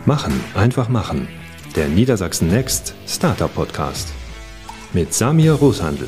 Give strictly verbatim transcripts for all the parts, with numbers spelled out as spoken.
Machen, einfach machen. Der Niedersachsen Next Startup Podcast. Mit Samir Roshandl.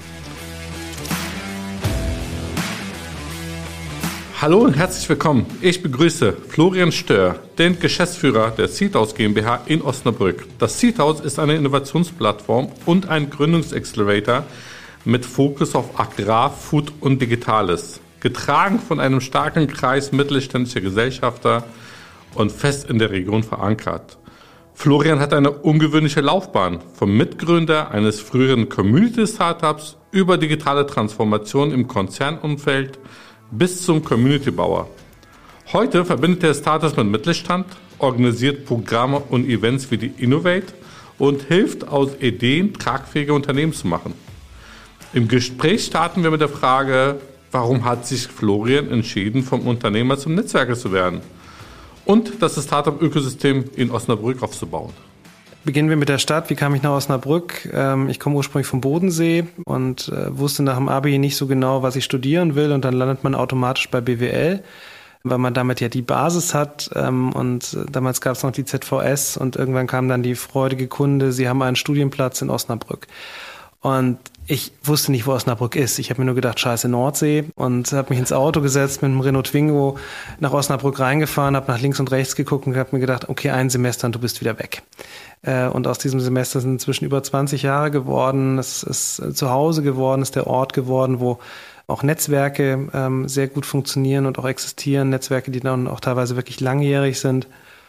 Hallo und herzlich willkommen. Ich begrüße Florian Stör, den Geschäftsführer der Seedhouse GmbH in Osnabrück. Das Seedhouse ist eine Innovationsplattform und ein Gründungsaccelerator mit Fokus auf Agrar, Food und Digitales. Getragen von einem starken Kreis mittelständischer Gesellschafter und fest in der Region verankert. Florian hat eine ungewöhnliche Laufbahn, vom Mitgründer eines früheren Community-Startups über digitale Transformation im Konzernumfeld bis zum Community-Bauer. Heute verbindet er Startups mit Mittelstand, organisiert Programme und Events wie die Innovate und hilft, aus Ideen tragfähige Unternehmen zu machen. Im Gespräch starten wir mit der Frage, warum hat sich Florian entschieden, vom Unternehmer zum Netzwerker zu werden und das Startup-Ökosystem in Osnabrück aufzubauen. Beginnen wir mit der Stadt. Wie kam ich nach Osnabrück? Ich komme ursprünglich vom Bodensee und wusste nach dem Abi nicht so genau, was ich studieren will. Und dann landet man automatisch bei B W L, weil man damit ja die Basis hat. Und damals gab es noch die Z V S und irgendwann kam dann die freudige Kunde, Sie haben einen Studienplatz in Osnabrück. Und ich wusste nicht, wo Osnabrück ist. Ich habe mir nur gedacht, scheiße Nordsee, und habe mich ins Auto gesetzt mit einem Renault Twingo nach Osnabrück reingefahren, habe nach links und rechts geguckt und habe mir gedacht, okay, ein Semester und du bist wieder weg. Und aus diesem Semester sind inzwischen über zwanzig Jahre geworden. Es ist zu Hause geworden, ist der Ort geworden, wo auch Netzwerke ähm, sehr gut funktionieren und auch existieren. Netzwerke, die dann auch teilweise wirklich langjährig sind.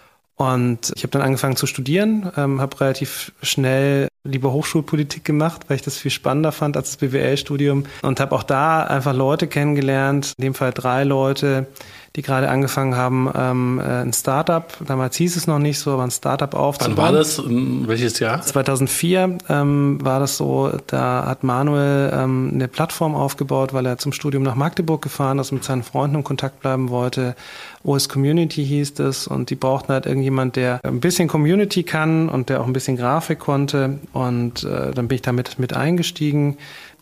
Und ich habe dann angefangen zu studieren, ähm, habe relativ schnell lieber Hochschulpolitik gemacht, weil ich das viel spannender fand als das B W L-Studium. Und habe auch da einfach Leute kennengelernt, in dem Fall drei Leute, die gerade angefangen haben, ähm, ein Startup, damals hieß es noch nicht so, aber ein Startup aufzubauen. Wann war das? Welches Jahr? zweitausendvier ähm, war das so, da hat Manuel ähm, eine Plattform aufgebaut, weil er zum Studium nach Magdeburg gefahren ist und mit seinen Freunden in Kontakt bleiben wollte. O S Community hieß das, und die brauchten halt irgendjemand, der ein bisschen Community kann und der auch ein bisschen Grafik konnte, und äh, dann bin ich damit mit eingestiegen,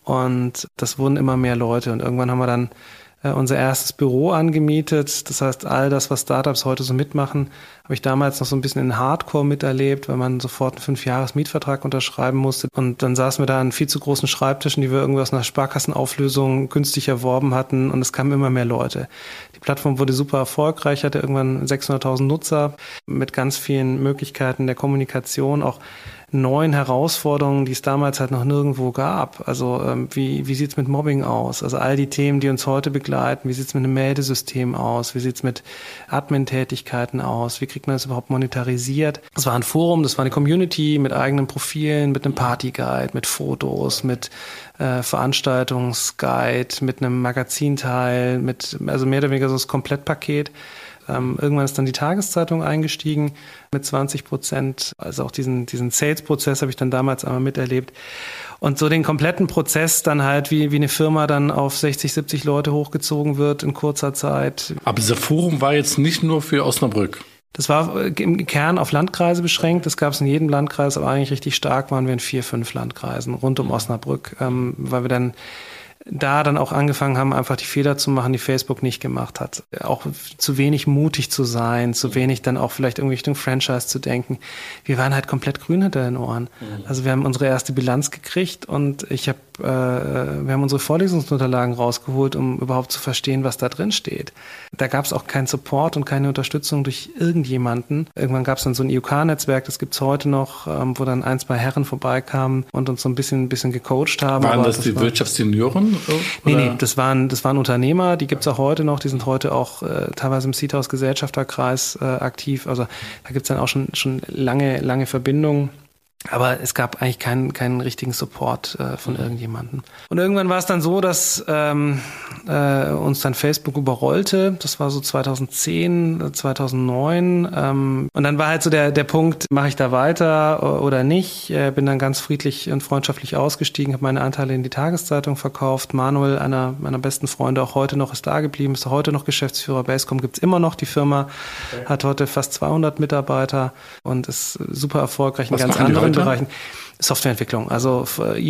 und das wurden immer mehr Leute, und irgendwann haben wir dann unser erstes Büro angemietet. Das heißt, all das, was Startups heute so mitmachen, habe ich damals noch so ein bisschen in Hardcore miterlebt, weil man sofort einen Fünf-Jahres-Mietvertrag unterschreiben musste. Und dann saßen wir da an viel zu großen Schreibtischen, die wir irgendwie aus einer Sparkassenauflösung günstig erworben hatten, und es kamen immer mehr Leute. Die Plattform wurde super erfolgreich, hatte irgendwann sechshunderttausend Nutzer mit ganz vielen Möglichkeiten der Kommunikation, auch neuen Herausforderungen, die es damals halt noch nirgendwo gab. Also ähm, wie wie sieht's mit Mobbing aus? Also all die Themen, die uns heute begleiten. Wie sieht's mit einem Meldesystem aus? Wie sieht's mit Admin-Tätigkeiten aus? Wie kriegt man das überhaupt monetarisiert? Das war ein Forum, das war eine Community mit eigenen Profilen, mit einem Partyguide, mit Fotos, mit äh, Veranstaltungsguide, mit einem Magazinteil, mit also mehr oder weniger so das Komplettpaket. Ähm, irgendwann ist dann die Tageszeitung eingestiegen mit zwanzig Prozent. Also auch diesen, diesen Sales-Prozess habe ich dann damals einmal miterlebt. Und so den kompletten Prozess dann halt, wie, wie eine Firma dann auf sechzig, siebzig Leute hochgezogen wird in kurzer Zeit. Aber dieser Forum war jetzt nicht nur für Osnabrück. Das war im Kern auf Landkreise beschränkt. Das gab es in jedem Landkreis, aber eigentlich richtig stark waren wir in vier, fünf Landkreisen rund um Osnabrück, ähm, weil wir dann da dann auch angefangen haben, einfach die Fehler zu machen, die Facebook nicht gemacht hat. Auch zu wenig mutig zu sein, zu wenig dann auch vielleicht irgendwie Richtung Franchise zu denken. Wir waren halt komplett grün hinter den Ohren. Mhm. Also wir haben unsere erste Bilanz gekriegt, und ich habe, äh, wir haben unsere Vorlesungsunterlagen rausgeholt, um überhaupt zu verstehen, was da drin steht. Da gab es auch keinen Support und keine Unterstützung durch irgendjemanden. Irgendwann gab es dann so ein I U K-Netzwerk, das gibt's heute noch, ähm, wo dann ein, zwei Herren vorbeikamen und uns so ein bisschen, ein bisschen gecoacht haben. Waren Aber das, das die war Wirtschaftssenioren? Nee, nee, das waren, das waren Unternehmer, die gibt's auch heute noch, die sind heute auch äh, teilweise im Seedhouse Gesellschafterkreis äh, aktiv, also da gibt's dann auch schon, schon lange, lange Verbindungen. Aber es gab eigentlich keinen, keinen richtigen Support äh, von irgendjemandem. Und irgendwann war es dann so, dass ähm, äh, uns dann Facebook überrollte. Das war so zweitausendzehn, zweitausendneun. Ähm, und dann war halt so der der Punkt, mache ich da weiter oder nicht? Äh, bin dann ganz friedlich und freundschaftlich ausgestiegen, habe meine Anteile in die Tageszeitung verkauft. Manuel, einer meiner besten Freunde, auch heute noch, ist da geblieben, ist heute noch Geschäftsführer. Basecom gibt's immer noch. Die Firma okay. Hat heute fast zweihundert Mitarbeiter und ist super erfolgreich in ganz anderen Bereichen. Softwareentwicklung. Also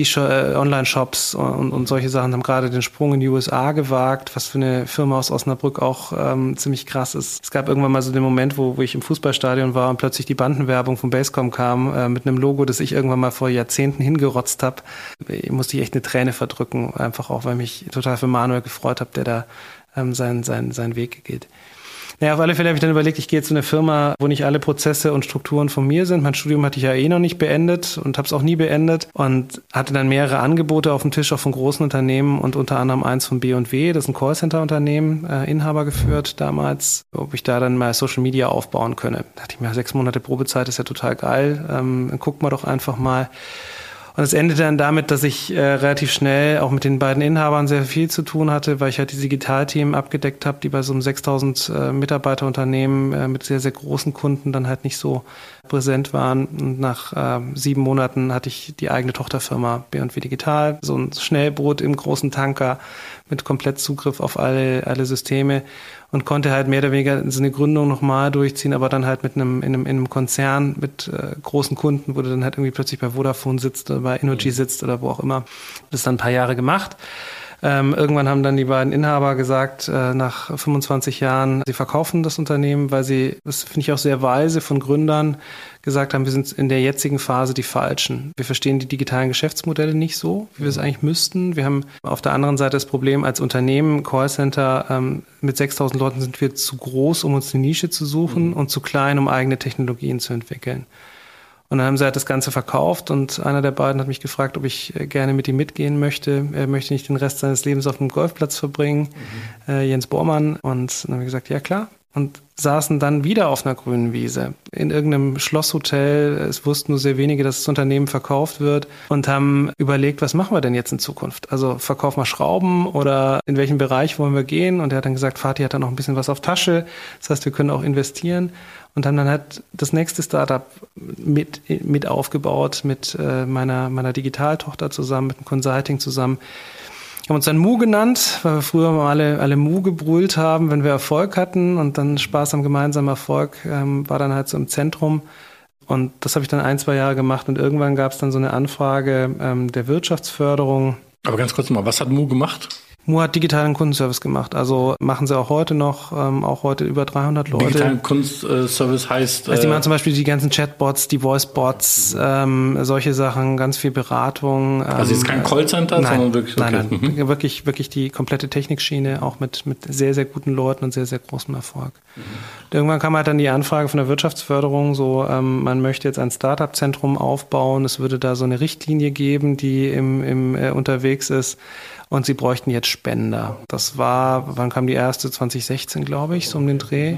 E- Online-Shops und, und solche Sachen haben gerade den Sprung in die U S A gewagt, was für eine Firma aus Osnabrück auch ähm, ziemlich krass ist. Es gab irgendwann mal so den Moment, wo, wo ich im Fußballstadion war und plötzlich die Bandenwerbung von Basecom kam äh, mit einem Logo, das ich irgendwann mal vor Jahrzehnten hingerotzt habe. Ich musste ich echt eine Träne verdrücken, einfach auch, weil mich total für Manuel gefreut habe, der da ähm, seinen, seinen, seinen Weg geht. Naja, auf alle Fälle habe ich dann überlegt, ich gehe jetzt zu einer Firma, wo nicht alle Prozesse und Strukturen von mir sind. Mein Studium hatte ich ja eh noch nicht beendet und habe es auch nie beendet und hatte dann mehrere Angebote auf dem Tisch, auch von großen Unternehmen und unter anderem eins von B und W, das ist ein Callcenter-Unternehmen, äh, Inhaber geführt damals, ob ich da dann mal Social Media aufbauen könne. Da dachte ich mir, sechs Monate Probezeit ist ja total geil, ähm, dann gucken wir doch einfach mal. Und es endete dann damit, dass ich äh, relativ schnell auch mit den beiden Inhabern sehr viel zu tun hatte, weil ich halt die Digitalthemen abgedeckt habe, die bei so einem sechstausend äh, Mitarbeiterunternehmen äh, mit sehr, sehr großen Kunden dann halt nicht so präsent waren. Und nach äh, sieben Monaten hatte ich die eigene Tochterfirma B und W Digital, so ein Schnellboot im großen Tanker mit komplett Zugriff auf alle, alle Systeme und konnte halt mehr oder weniger so eine Gründung nochmal durchziehen, aber dann halt mit einem, in einem, in einem Konzern mit äh, großen Kunden, wo du dann halt irgendwie plötzlich bei Vodafone sitzt oder bei Innogy sitzt oder wo auch immer. Das dann ein paar Jahre gemacht. Ähm, irgendwann haben dann die beiden Inhaber gesagt, äh, nach fünfundzwanzig Jahren, sie verkaufen das Unternehmen, weil sie, das finde ich auch sehr weise von Gründern, gesagt haben, wir sind in der jetzigen Phase die Falschen. Wir verstehen die digitalen Geschäftsmodelle nicht so, wie wir es eigentlich müssten. Wir haben auf der anderen Seite das Problem als Unternehmen, Callcenter, ähm, mit sechstausend Leuten sind wir zu groß, um uns eine Nische zu suchen mhm. und zu klein, um eigene Technologien zu entwickeln. Und dann haben sie halt das Ganze verkauft und einer der beiden hat mich gefragt, ob ich gerne mit ihm mitgehen möchte. Er möchte nicht den Rest seines Lebens auf dem Golfplatz verbringen, mhm. äh, Jens Bormann. Und dann haben wir gesagt, ja klar. Und saßen dann wieder auf einer grünen Wiese in irgendeinem Schlosshotel. Es wussten nur sehr wenige, dass das Unternehmen verkauft wird und haben überlegt, was machen wir denn jetzt in Zukunft? Also verkaufen wir Schrauben oder in welchen Bereich wollen wir gehen? Und er hat dann gesagt, Fatih hat da noch ein bisschen was auf Tasche. Das heißt, wir können auch investieren. Und haben dann halt das nächste Startup mit, mit aufgebaut, mit äh, meiner, meiner Digitaltochter zusammen, mit dem Consulting zusammen. Wir haben uns dann Mu genannt, weil wir früher mal alle, alle Mu gebrüllt haben, wenn wir Erfolg hatten. Und dann Spaß am gemeinsamen Erfolg ähm, war dann halt so im Zentrum. Und das habe ich dann ein, zwei Jahre gemacht. Und irgendwann gab es dann so eine Anfrage ähm, der Wirtschaftsförderung. Aber ganz kurz mal, was hat Mu gemacht? Mu hat digitalen Kundenservice gemacht, also machen sie auch heute noch, ähm, auch heute über dreihundert Leute. Digitalen Kundenservice heißt... Also die machen zum Beispiel die ganzen Chatbots, die Voicebots, ähm, solche Sachen, ganz viel Beratung. Ähm, also jetzt kein Callcenter, nein, sondern wirklich... Okay. Nein, nein, mhm. wirklich, wirklich die komplette Technikschiene, auch mit, mit sehr, sehr guten Leuten und sehr, sehr großem Erfolg. Mhm. Irgendwann kam halt dann die Anfrage von der Wirtschaftsförderung, so ähm, man möchte jetzt ein Startup-Zentrum aufbauen, es würde da so eine Richtlinie geben, die im, im äh, unterwegs ist. Und sie bräuchten jetzt Spender. Das war, wann kam die erste? zwanzig sechzehn, glaube ich, so um den Dreh.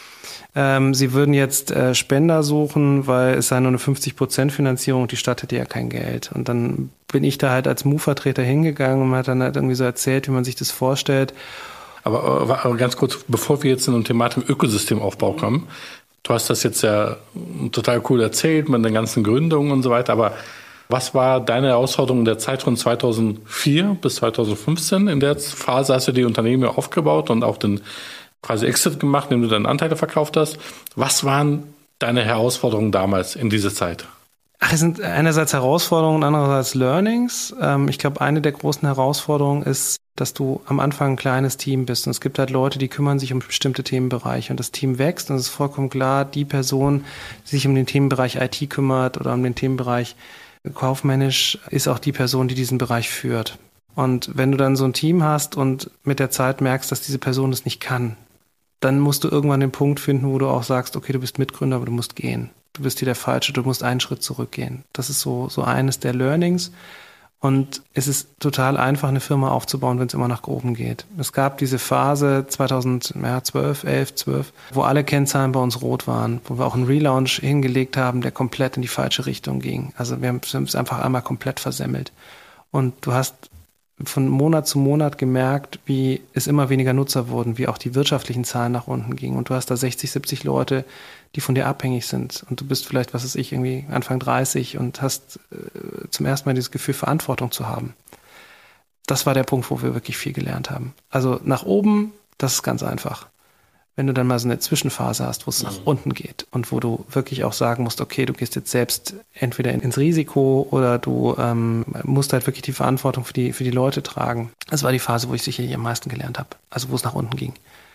Ähm, sie würden jetzt äh, Spender suchen, weil es sei nur eine fünfzig Prozent Finanzierung und die Stadt hätte ja kein Geld. Und dann bin ich da halt als Mu-Vertreter hingegangen und man hat dann halt irgendwie so erzählt, wie man sich das vorstellt. Aber, aber ganz kurz, bevor wir jetzt in den Thematik Ökosystemaufbau kommen, du hast das jetzt ja total cool erzählt mit den ganzen Gründungen und so weiter, aber was war deine Herausforderung in der Zeit von zweitausendvier bis zweitausendfünfzehn? In der Phase hast du die Unternehmen aufgebaut und auch den quasi Exit gemacht, indem du deine Anteile verkauft hast. Was waren deine Herausforderungen damals in dieser Zeit? Ach, es sind einerseits Herausforderungen und andererseits Learnings. Ich glaube, eine der großen Herausforderungen ist, dass du am Anfang ein kleines Team bist. Und es gibt halt Leute, die kümmern sich um bestimmte Themenbereiche. Und das Team wächst und es ist vollkommen klar, die Person, die sich um den Themenbereich I T kümmert oder um den Themenbereich kaufmännisch, ist auch die Person, die diesen Bereich führt. Und wenn du dann so ein Team hast und mit der Zeit merkst, dass diese Person das nicht kann, dann musst du irgendwann den Punkt finden, wo du auch sagst, okay, du bist Mitgründer, aber du musst gehen. Du bist hier der Falsche, du musst einen Schritt zurückgehen. Das ist so, so eines der Learnings. Und es ist total einfach, eine Firma aufzubauen, wenn es immer nach oben geht. Es gab diese Phase zweitausendzwölf, elf, zwölf, wo alle Kennzahlen bei uns rot waren, wo wir auch einen Relaunch hingelegt haben, der komplett in die falsche Richtung ging. Also wir haben es einfach einmal komplett versemmelt. Und du hast von Monat zu Monat gemerkt, wie es immer weniger Nutzer wurden, wie auch die wirtschaftlichen Zahlen nach unten gingen. Und du hast da sechzig, siebzig Leute, die von dir abhängig sind. Und du bist vielleicht, was weiß ich, irgendwie Anfang dreißig und hast äh, zum ersten Mal dieses Gefühl, Verantwortung zu haben. Das war der Punkt, wo wir wirklich viel gelernt haben. Also nach oben, das ist ganz einfach. Wenn du dann mal so eine Zwischenphase hast, wo es mhm. nach unten geht und wo du wirklich auch sagen musst, okay, du gehst jetzt selbst entweder ins Risiko oder du ähm, musst halt wirklich die Verantwortung für die, für die Leute tragen. Das war die Phase, wo ich sicherlich am meisten gelernt habe, also wo es nach unten ging.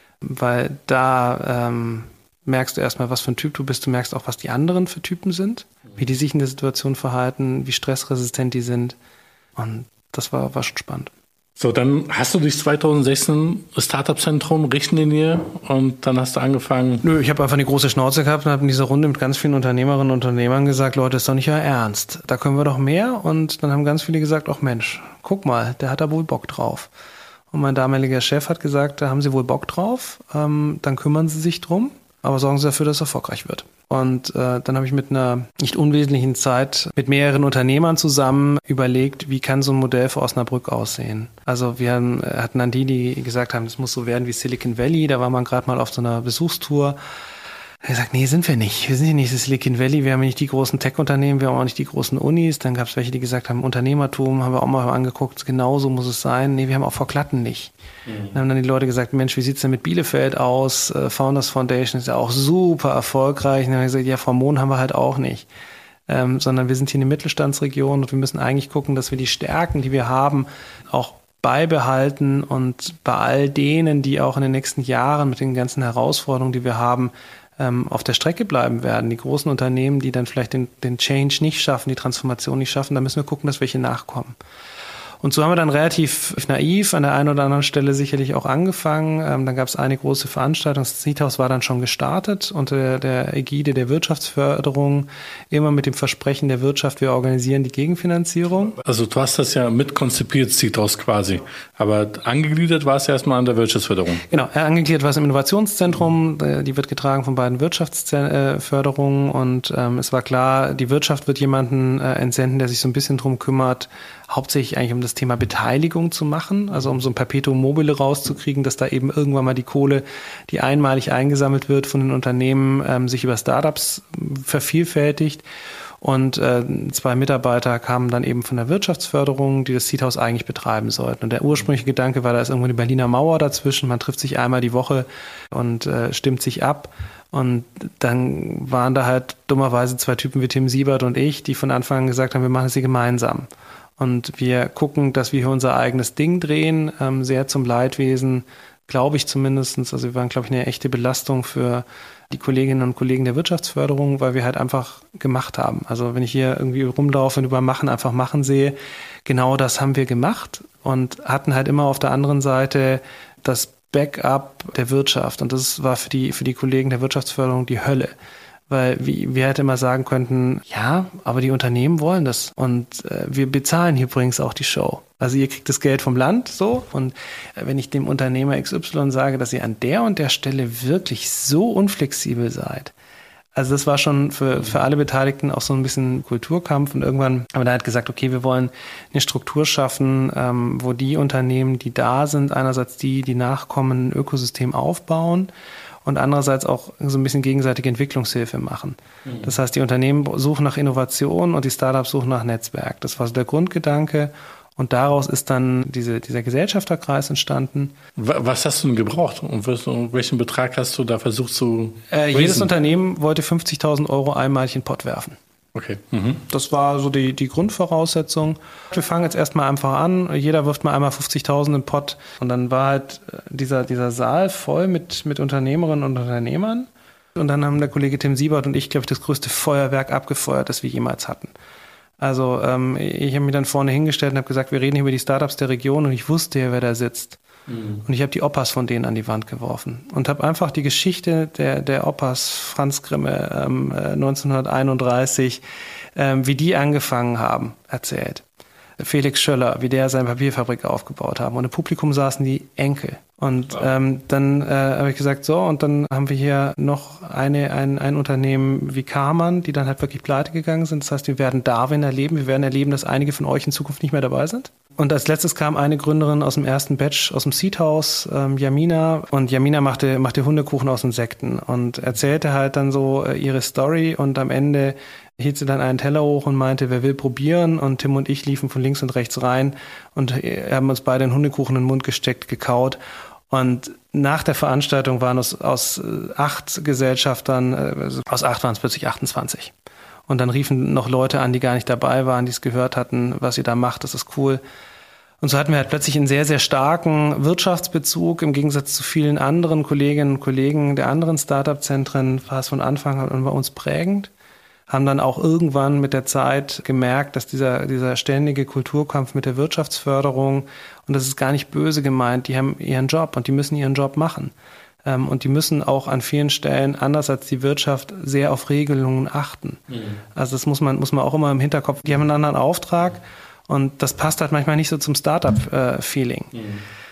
Weil da ähm, merkst du erstmal, was für ein Typ du bist, du merkst auch, was die anderen für Typen sind, wie die sich in der Situation verhalten, wie stressresistent die sind, und das war, war schon spannend. So, dann hast du dich zwanzig sechzehn Startup-Zentrum, Richtlinie, und dann hast du angefangen... Nö, ich habe einfach eine große Schnauze gehabt und habe in dieser Runde mit ganz vielen Unternehmerinnen und Unternehmern gesagt, Leute, ist doch nicht euer Ernst. Da können wir doch mehr. Und dann haben ganz viele gesagt, ach Mensch, guck mal, der hat da wohl Bock drauf. Und mein damaliger Chef hat gesagt, da haben Sie wohl Bock drauf, ähm, dann kümmern Sie sich drum, aber sorgen Sie dafür, dass es erfolgreich wird. Und äh, dann habe ich mit einer nicht unwesentlichen Zeit mit mehreren Unternehmern zusammen überlegt, wie kann so ein Modell für Osnabrück aussehen. Also wir haben, hatten dann die, die gesagt haben, das muss so werden wie Silicon Valley. Da war man gerade mal auf so einer Besuchstour. Er hat gesagt, nee, sind wir nicht. Wir sind hier nicht das Silicon Valley. Wir haben nicht die großen Tech-Unternehmen, wir haben auch nicht die großen Unis. Dann gab es welche, die gesagt haben, Unternehmertum haben wir auch mal angeguckt. Genauso muss es sein. Nee, wir haben auch vor Klatten nicht. Mhm. Dann haben dann die Leute gesagt, Mensch, wie sieht's denn mit Bielefeld aus? Äh, Founders Foundation ist ja auch super erfolgreich. Und dann haben wir gesagt, ja, Frau Mohn haben wir halt auch nicht. Ähm, sondern wir sind hier eine Mittelstandsregion und wir müssen eigentlich gucken, dass wir die Stärken, die wir haben, auch beibehalten und bei all denen, die auch in den nächsten Jahren mit den ganzen Herausforderungen, die wir haben, auf der Strecke bleiben werden. Die großen Unternehmen, die dann vielleicht den, den Change nicht schaffen, die Transformation nicht schaffen, da müssen wir gucken, dass welche nachkommen. Und so haben wir dann relativ naiv an der einen oder anderen Stelle sicherlich auch angefangen. Ähm, dann gab es eine große Veranstaltung. Das Seedhouse war dann schon gestartet unter der, der Ägide der Wirtschaftsförderung, immer mit dem Versprechen der Wirtschaft, wir organisieren die Gegenfinanzierung. Also du hast das ja mitkonzipiert, Seedhouse quasi. Aber angegliedert war es ja erstmal an der Wirtschaftsförderung. Genau, angegliedert war es im Innovationszentrum. Die wird getragen von beiden Wirtschaftsförderungen. Und ähm, es war klar, die Wirtschaft wird jemanden äh, entsenden, der sich so ein bisschen drum kümmert, hauptsächlich eigentlich um das Thema Beteiligung zu machen, also um so ein Perpetuum mobile rauszukriegen, dass da eben irgendwann mal die Kohle, die einmalig eingesammelt wird von den Unternehmen, ähm, sich über Startups vervielfältigt. Und äh, zwei Mitarbeiter kamen dann eben von der Wirtschaftsförderung, die das Seedhouse eigentlich betreiben sollten. Und der ursprüngliche Gedanke war, da ist irgendwo die Berliner Mauer dazwischen, man trifft sich einmal die Woche und äh, stimmt sich ab. Und dann waren da halt dummerweise zwei Typen wie Tim Siebert und ich, die von Anfang an gesagt haben, wir machen es hier gemeinsam. Und wir gucken, dass wir hier unser eigenes Ding drehen, ähm, sehr zum Leidwesen, glaube ich zumindest. Also wir waren, glaube ich, eine echte Belastung für die Kolleginnen und Kollegen der Wirtschaftsförderung, weil wir halt einfach gemacht haben. Also wenn ich hier irgendwie rumlaufe und über Machen einfach machen sehe, genau das haben wir gemacht und hatten halt immer auf der anderen Seite das Backup der Wirtschaft. Und das war für die, für die Kollegen der Wirtschaftsförderung die Hölle. Weil wir halt immer sagen könnten, ja, aber die Unternehmen wollen das und äh, wir bezahlen hier übrigens auch die Show. Also ihr kriegt das Geld vom Land so und äh, wenn ich dem Unternehmer X Y sage, dass ihr an der und der Stelle wirklich so unflexibel seid, also das war schon für, für alle Beteiligten auch so ein bisschen Kulturkampf und irgendwann haben wir da halt gesagt, okay, wir wollen eine Struktur schaffen, ähm, wo die Unternehmen, die da sind, einerseits die, die nachkommen, ein Ökosystem aufbauen und andererseits auch so ein bisschen gegenseitige Entwicklungshilfe machen. Mhm. Das heißt, die Unternehmen suchen nach Innovation und die Startups suchen nach Netzwerk. Das war so der Grundgedanke. Und daraus ist dann diese, dieser Gesellschafterkreis entstanden. Was hast du denn gebraucht? Und welchen Betrag hast du da versucht zu äh, Jedes Unternehmen wollte fünfzigtausend Euro einmalig in den Pott werfen. Okay. Mhm. Das war so die, die Grundvoraussetzung. Wir fangen jetzt erstmal einfach an. Jeder wirft mal einmal fünfzigtausend in den Pott. Und dann war halt dieser, dieser Saal voll mit, mit Unternehmerinnen und Unternehmern. Und dann haben der Kollege Tim Siebert und ich, glaube ich, das größte Feuerwerk abgefeuert, das wir jemals hatten. Also ähm, ich habe mich dann vorne hingestellt und habe gesagt, wir reden hier über die Startups der Region und ich wusste ja, wer da sitzt. Mhm. Und ich habe die Opas von denen an die Wand geworfen und habe einfach die Geschichte der, der Opas, Franz Grimme, ähm, neunzehnhunderteinunddreißig, ähm, wie die angefangen haben, erzählt. Felix Schöller, wie der seine Papierfabrik aufgebaut haben. Und im Publikum saßen die Enkel. Und ähm, dann äh, habe ich gesagt, so, und dann haben wir hier noch eine, ein, ein Unternehmen wie Karmann, die dann halt wirklich pleite gegangen sind. Das heißt, wir werden Darwin erleben. Wir werden erleben, dass einige von euch in Zukunft nicht mehr dabei sind. Und als letztes kam eine Gründerin aus dem ersten Batch, aus dem Seedhouse, ähm, Jamina. Und Jamina machte, machte Hundekuchen aus Insekten und erzählte halt dann so äh, ihre Story. Und am Ende hielt sie dann einen Teller hoch und meinte, wer will probieren? Und Tim und ich liefen von links und rechts rein und haben uns beide einen Hundekuchen in den Mund gesteckt, gekaut. Und nach der Veranstaltung waren es aus acht Gesellschaftern, also aus acht waren es plötzlich achtundzwanzig. Und dann riefen noch Leute an, die gar nicht dabei waren, die es gehört hatten, was ihr da macht, das ist cool. Und so hatten wir halt plötzlich einen sehr, sehr starken Wirtschaftsbezug im Gegensatz zu vielen anderen Kolleginnen und Kollegen der anderen Startup-Zentren, war es von Anfang an bei uns prägend. Haben dann auch irgendwann mit der Zeit gemerkt, dass dieser, dieser ständige Kulturkampf mit der Wirtschaftsförderung, und das ist gar nicht böse gemeint, die haben ihren Job und die müssen ihren Job machen. Und die müssen auch an vielen Stellen, anders als die Wirtschaft, sehr auf Regelungen achten. Mhm. Also das muss man, muss man auch immer im Hinterkopf, die haben einen anderen Auftrag und das passt halt manchmal nicht so zum Startup-Feeling. Mhm.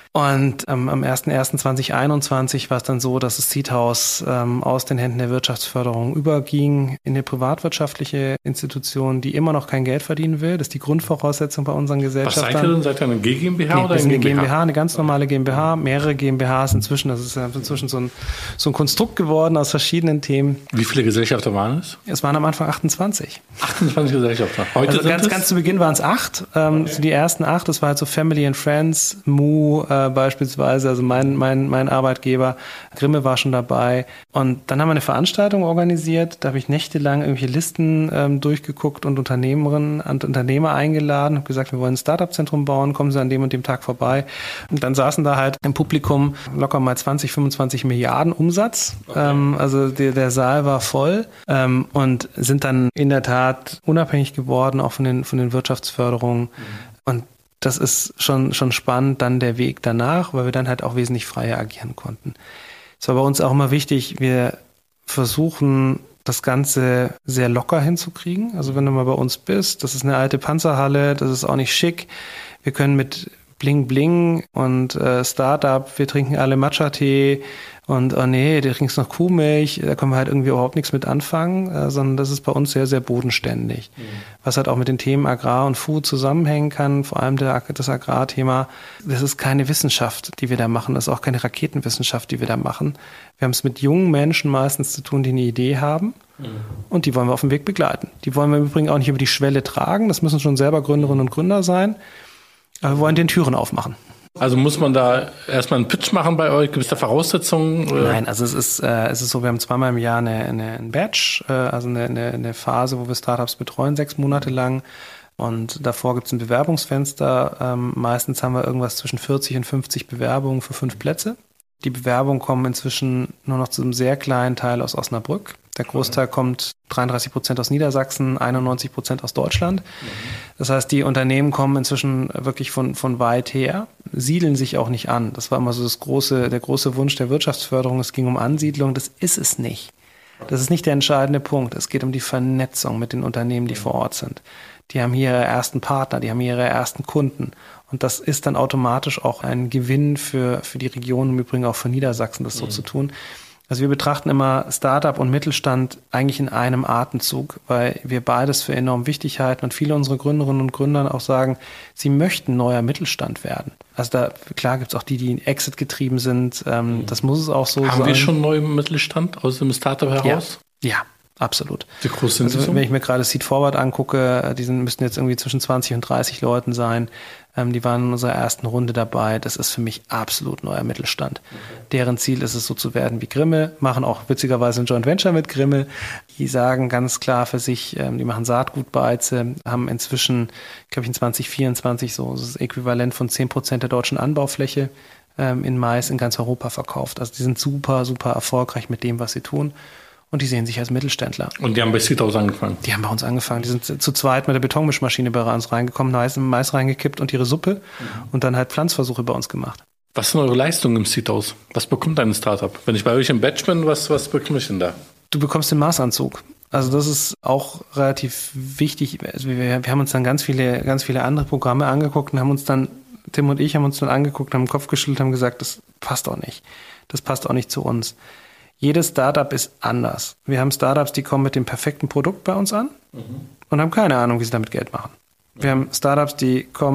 Und ähm, am erster erster zweitausendeinundzwanzig war es dann so, dass das Seed House ähm, aus den Händen der Wirtschaftsförderung überging in eine privatwirtschaftliche Institution, die immer noch kein Geld verdienen will. Das ist die Grundvoraussetzung bei unseren Gesellschaftern. Was seid ihr denn? Seid ihr eine G GmbH nee, oder eine GmbH? GmbH? GmbH, eine ganz normale GmbH, mehrere GmbHs inzwischen. Das ist inzwischen so ein, so ein Konstrukt geworden aus verschiedenen Themen. Wie viele Gesellschafter waren es? Es waren am Anfang achtundzwanzig. achtundzwanzig Gesellschafter. Heute also sind ganz, es? ganz zu Beginn waren es acht. Ähm, okay. Die ersten acht, das war halt so Family and Friends, Mu äh, beispielsweise, also mein, mein, mein Arbeitgeber. Grimme war schon dabei. Und dann haben wir eine Veranstaltung organisiert. Da habe ich nächtelang irgendwelche Listen ähm, durchgeguckt und Unternehmerinnen und Unternehmer eingeladen. Habe gesagt, wir wollen ein Startup-Zentrum bauen, kommen Sie an dem und dem Tag vorbei. Und dann saßen da halt im Publikum locker mal zwanzig, fünfundzwanzig Milliarden Umsatz. Okay. Ähm, also der, der Saal war voll ähm, und sind dann in der Tat unabhängig geworden, auch von den, von den Wirtschaftsförderungen. Mhm. Und das ist schon, schon spannend, dann der Weg danach, weil wir dann halt auch wesentlich freier agieren konnten. Es war bei uns auch immer wichtig, wir versuchen, das Ganze sehr locker hinzukriegen. Also wenn du mal bei uns bist, das ist eine alte Panzerhalle, das ist auch nicht schick. Wir können mit Bling Bling und äh, Startup, wir trinken alle Matcha-Tee und oh nee, du trinkst noch Kuhmilch, da können wir halt irgendwie überhaupt nichts mit anfangen, äh, sondern das ist bei uns sehr, sehr bodenständig. Mhm. Was halt auch mit den Themen Agrar und Food zusammenhängen kann, vor allem der, das Agrarthema. Das ist keine Wissenschaft, die wir da machen, das ist auch keine Raketenwissenschaft, die wir da machen. Wir haben es mit jungen Menschen meistens zu tun, die eine Idee haben. Mhm. Und die wollen wir auf dem Weg begleiten. Die wollen wir im Übrigen auch nicht über die Schwelle tragen, das müssen schon selber Gründerinnen und Gründer sein. Aber wir wollen den Türen aufmachen. Also muss man da erstmal einen Pitch machen bei euch? Gibt es da Voraussetzungen? Oder? Nein, also es ist, äh, es ist so, wir haben zweimal im Jahr eine, eine, ein Batch, äh, also eine, eine, eine Phase, wo wir Startups betreuen, sechs Monate lang. Und davor gibt es ein Bewerbungsfenster. Ähm, meistens haben wir irgendwas zwischen vierzig und fünfzig Bewerbungen für fünf Plätze. Die Bewerbungen kommen inzwischen nur noch zu einem sehr kleinen Teil aus Osnabrück. Der Großteil kommt dreiunddreißig Prozent aus Niedersachsen, einundneunzig Prozent aus Deutschland. Das heißt, die Unternehmen kommen inzwischen wirklich von, von weit her, siedeln sich auch nicht an. Das war immer so das große, der große Wunsch der Wirtschaftsförderung. Es ging um Ansiedlung. Das ist es nicht. Das ist nicht der entscheidende Punkt. Es geht um die Vernetzung mit den Unternehmen, die vor Ort sind. Die haben hier ihre ersten Partner, die haben hier ihre ersten Kunden. Und das ist dann automatisch auch ein Gewinn für, für die Region, im Übrigen auch für Niedersachsen, das so mhm. zu tun. Also wir betrachten immer Startup und Mittelstand eigentlich in einem Atemzug, weil wir beides für enorm wichtig halten und viele unserer Gründerinnen und Gründer auch sagen, sie möchten neuer Mittelstand werden. Also da, klar gibt es auch die, die in Exit getrieben sind, ähm, mhm. das muss es auch so Haben sein. Haben wir schon neuen Mittelstand aus dem Startup heraus? Ja, ja. Absolut. Wie groß sind also, die so? Wenn ich mir gerade Seed Forward angucke, die sind, müssten jetzt irgendwie zwischen zwanzig und dreißig Leuten sein. Ähm, die waren in unserer ersten Runde dabei. Das ist für mich absolut neuer Mittelstand. Okay. Deren Ziel ist es, so zu werden wie Grimme, machen auch witzigerweise ein Joint Venture mit Grimme. Die sagen ganz klar für sich, ähm, die machen Saatgutbeize, haben inzwischen, glaube ich, in zwanzig vierundzwanzig so das Äquivalent von zehn Prozent der deutschen Anbaufläche ähm, in Mais in ganz Europa verkauft. Also die sind super, super erfolgreich mit dem, was sie tun. Und die sehen sich als Mittelständler. Und die haben bei Seed House angefangen? Die haben bei uns angefangen. Die sind zu zweit mit der Betonmischmaschine bei uns reingekommen, Mais, Mais reingekippt und ihre Suppe mhm. und dann halt Pflanzversuche bei uns gemacht. Was sind eure Leistungen im Seed House? Was bekommt ein Startup? Wenn ich bei euch im Batch bin, was, was bekomme ich denn da? Du bekommst den Maßanzug. Also das ist auch relativ wichtig. Also wir, wir haben uns dann ganz viele, ganz viele andere Programme angeguckt und haben uns dann, Tim und ich haben uns dann angeguckt, haben den Kopf geschüttelt, haben gesagt, das passt auch nicht. Das passt auch nicht zu uns. Jedes Startup ist anders. Wir haben Startups, die kommen mit dem perfekten Produkt bei uns an mhm. und haben keine Ahnung, wie sie damit Geld machen. Wir haben Startups, die kommen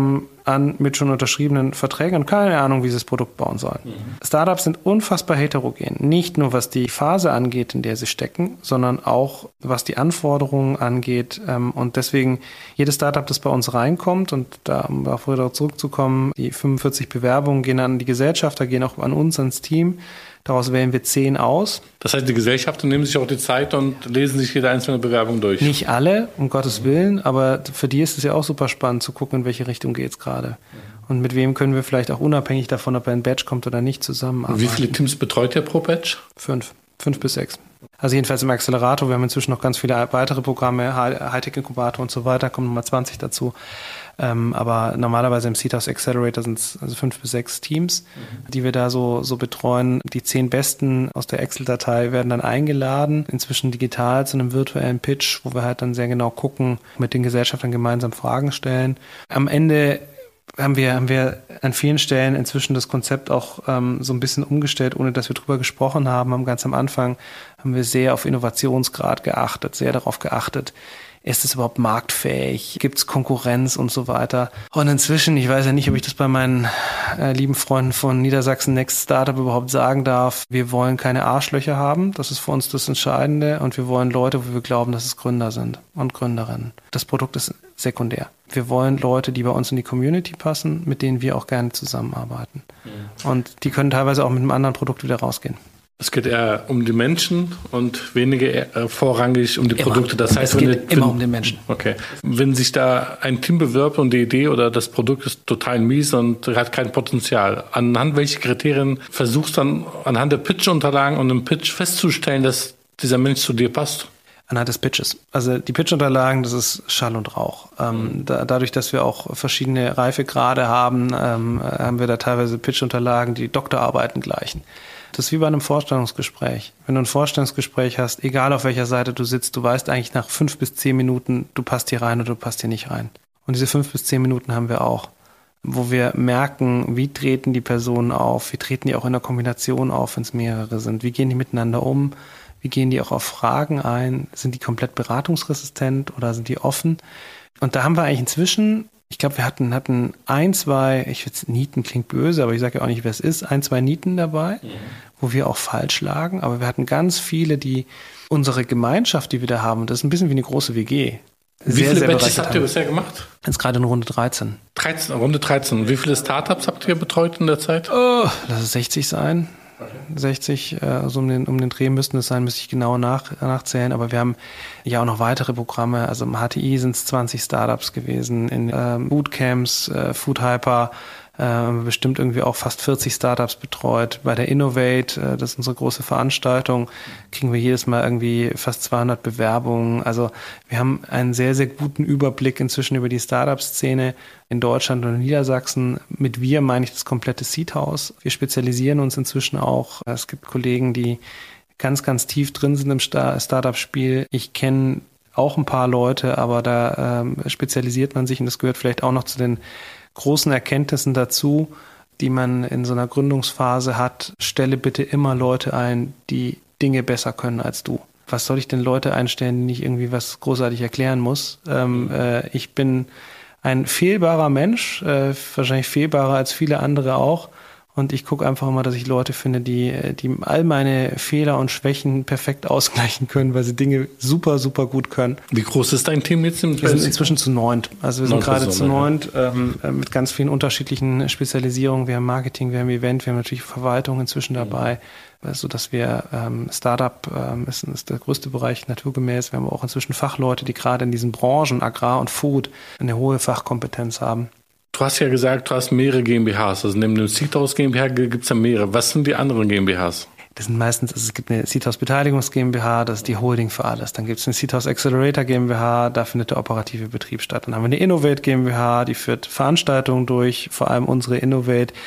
an mit schon unterschriebenen Verträgen und keine Ahnung, wie sie das Produkt bauen sollen. Mhm. Startups sind unfassbar heterogen. Nicht nur, was die Phase angeht, in der sie stecken, sondern auch, was die Anforderungen angeht. Und deswegen, jedes Startup, das bei uns reinkommt, und da, um auch wieder zurückzukommen, die fünfundvierzig Bewerbungen gehen an die Gesellschafter, gehen auch an uns, ans Team. Daraus wählen wir zehn aus. Das heißt, die Gesellschafter nehmen sich auch die Zeit und lesen sich jede einzelne Bewerbung durch? Nicht alle, um Gottes Willen, aber für die ist es ja auch super spannend zu gucken, in welche Richtung geht es gerade. Und mit wem können wir vielleicht auch unabhängig davon, ob er in Batch kommt oder nicht, zusammenarbeiten. Wie viele Teams betreut ihr pro Batch? Fünf. Fünf bis sechs. Also jedenfalls im Accelerator. Wir haben inzwischen noch ganz viele weitere Programme, Hightech-Inkubator und so weiter, kommen nochmal zwanzig dazu. Ähm, aber normalerweise im Seedhouse Accelerator sind es also fünf bis sechs Teams, mhm. die wir da so, so betreuen. Die zehn Besten aus der Excel-Datei werden dann eingeladen, inzwischen digital zu einem virtuellen Pitch, wo wir halt dann sehr genau gucken, mit den Gesellschaftern gemeinsam Fragen stellen. Am Ende haben wir, haben wir an vielen Stellen inzwischen das Konzept auch ähm, so ein bisschen umgestellt, ohne dass wir drüber gesprochen haben. Haben ganz am Anfang haben wir sehr auf Innovationsgrad geachtet, sehr darauf geachtet, ist es überhaupt marktfähig? Gibt es Konkurrenz und so weiter? Und inzwischen, ich weiß ja nicht, ob ich das bei meinen äh, lieben Freunden von Niedersachsen Next Startup überhaupt sagen darf. Wir wollen keine Arschlöcher haben. Das ist für uns das Entscheidende. Und wir wollen Leute, wo wir glauben, dass es Gründer sind und Gründerinnen. Das Produkt ist sekundär. Wir wollen Leute, die bei uns in die Community passen, mit denen wir auch gerne zusammenarbeiten. Mhm. Und die können teilweise auch mit einem anderen Produkt wieder rausgehen. Es geht eher um die Menschen und weniger eher vorrangig um die immer. Produkte. Das heißt, es geht wenn, immer wenn, um den Menschen. Okay. Wenn sich da ein Team bewirbt und die Idee oder das Produkt ist total mies und hat kein Potenzial, anhand welcher Kriterien versuchst du dann anhand der Pitch-Unterlagen und dem Pitch festzustellen, dass dieser Mensch zu dir passt? Anhand des Pitches. Also die Pitch-Unterlagen, das ist Schall und Rauch. Ähm, da, dadurch, dass wir auch verschiedene Reifegrade haben, ähm, haben wir da teilweise Pitch-Unterlagen, die Doktorarbeiten gleichen. Das ist wie bei einem Vorstellungsgespräch. Wenn du ein Vorstellungsgespräch hast, egal auf welcher Seite du sitzt, du weißt eigentlich nach fünf bis zehn Minuten, du passt hier rein oder du passt hier nicht rein. Und diese fünf bis zehn Minuten haben wir auch, wo wir merken, wie treten die Personen auf, wie treten die auch in der Kombination auf, wenn es mehrere sind, wie gehen die miteinander um, wie gehen die auch auf Fragen ein, sind die komplett beratungsresistent oder sind die offen? Und da haben wir eigentlich inzwischen, ich glaube, wir hatten, hatten ein, zwei, ich würde Nieten klingt böse, aber ich sage ja auch nicht, wer es ist, ein, zwei Nieten dabei, mhm. wo wir auch falsch lagen. Aber wir hatten ganz viele, die unsere Gemeinschaft, die wir da haben, das ist ein bisschen wie eine große W G. Wie sehr, viele Batches habt ihr bisher gemacht? Jetzt gerade in Runde dreizehn. dreizehn. Runde dreizehn. Wie viele Startups habt ihr betreut in der Zeit? Oh, lass es sechzig sein. sechzig, also um den, um den Dreh müssten es sein, müsste ich genau nach, nachzählen, aber wir haben ja auch noch weitere Programme, also im H T I sind es zwanzig Startups gewesen, in äh, Bootcamps, äh, Food Hyper, äh, bestimmt irgendwie auch fast vierzig Startups betreut. Bei der Innovate, äh, das ist unsere große Veranstaltung, kriegen wir jedes Mal irgendwie fast zweihundert Bewerbungen. Also wir haben einen sehr, sehr guten Überblick inzwischen über die Startup-Szene in Deutschland und in Niedersachsen. Mit wir meine ich das komplette Seedhouse. Wir spezialisieren uns inzwischen auch. Es gibt Kollegen, die ganz, ganz tief drin sind im Startup-Spiel. Ich kenne auch ein paar Leute, aber da ähm, spezialisiert man sich und das gehört vielleicht auch noch zu den großen Erkenntnissen dazu, die man in so einer Gründungsphase hat. Stelle bitte immer Leute ein, die Dinge besser können als du. Was soll ich denn Leute einstellen, die nicht irgendwie was großartig erklären muss? Ähm, äh, ich bin ein fehlbarer Mensch, äh, wahrscheinlich fehlbarer als viele andere auch. Und ich gucke einfach immer, dass ich Leute finde, die, die all meine Fehler und Schwächen perfekt ausgleichen können, weil sie Dinge super, super gut können. Wie groß ist dein Team jetzt? Im wir sind inzwischen zu neunt. Also wir sind gerade zu neunt ähm, mit ganz vielen unterschiedlichen Spezialisierungen. Wir haben Marketing, wir haben Event, wir haben natürlich Verwaltung inzwischen dabei, mhm. so dass wir ähm, Startup ähm, ist, ist der größte Bereich naturgemäß. Wir haben auch inzwischen Fachleute, die gerade in diesen Branchen Agrar und Food eine hohe Fachkompetenz haben. Du hast ja gesagt, du hast mehrere GmbHs. Also neben dem Seedhouse GmbH gibt es ja mehrere. Was sind die anderen GmbHs? Das sind meistens, also es gibt eine Seedhouse Beteiligungs GmbH, das ist die Holding für alles. Dann gibt es eine Seedhouse Accelerator GmbH, da findet der operative Betrieb statt. Dann haben wir eine Innovate GmbH, die führt Veranstaltungen durch, vor allem unsere Innovate.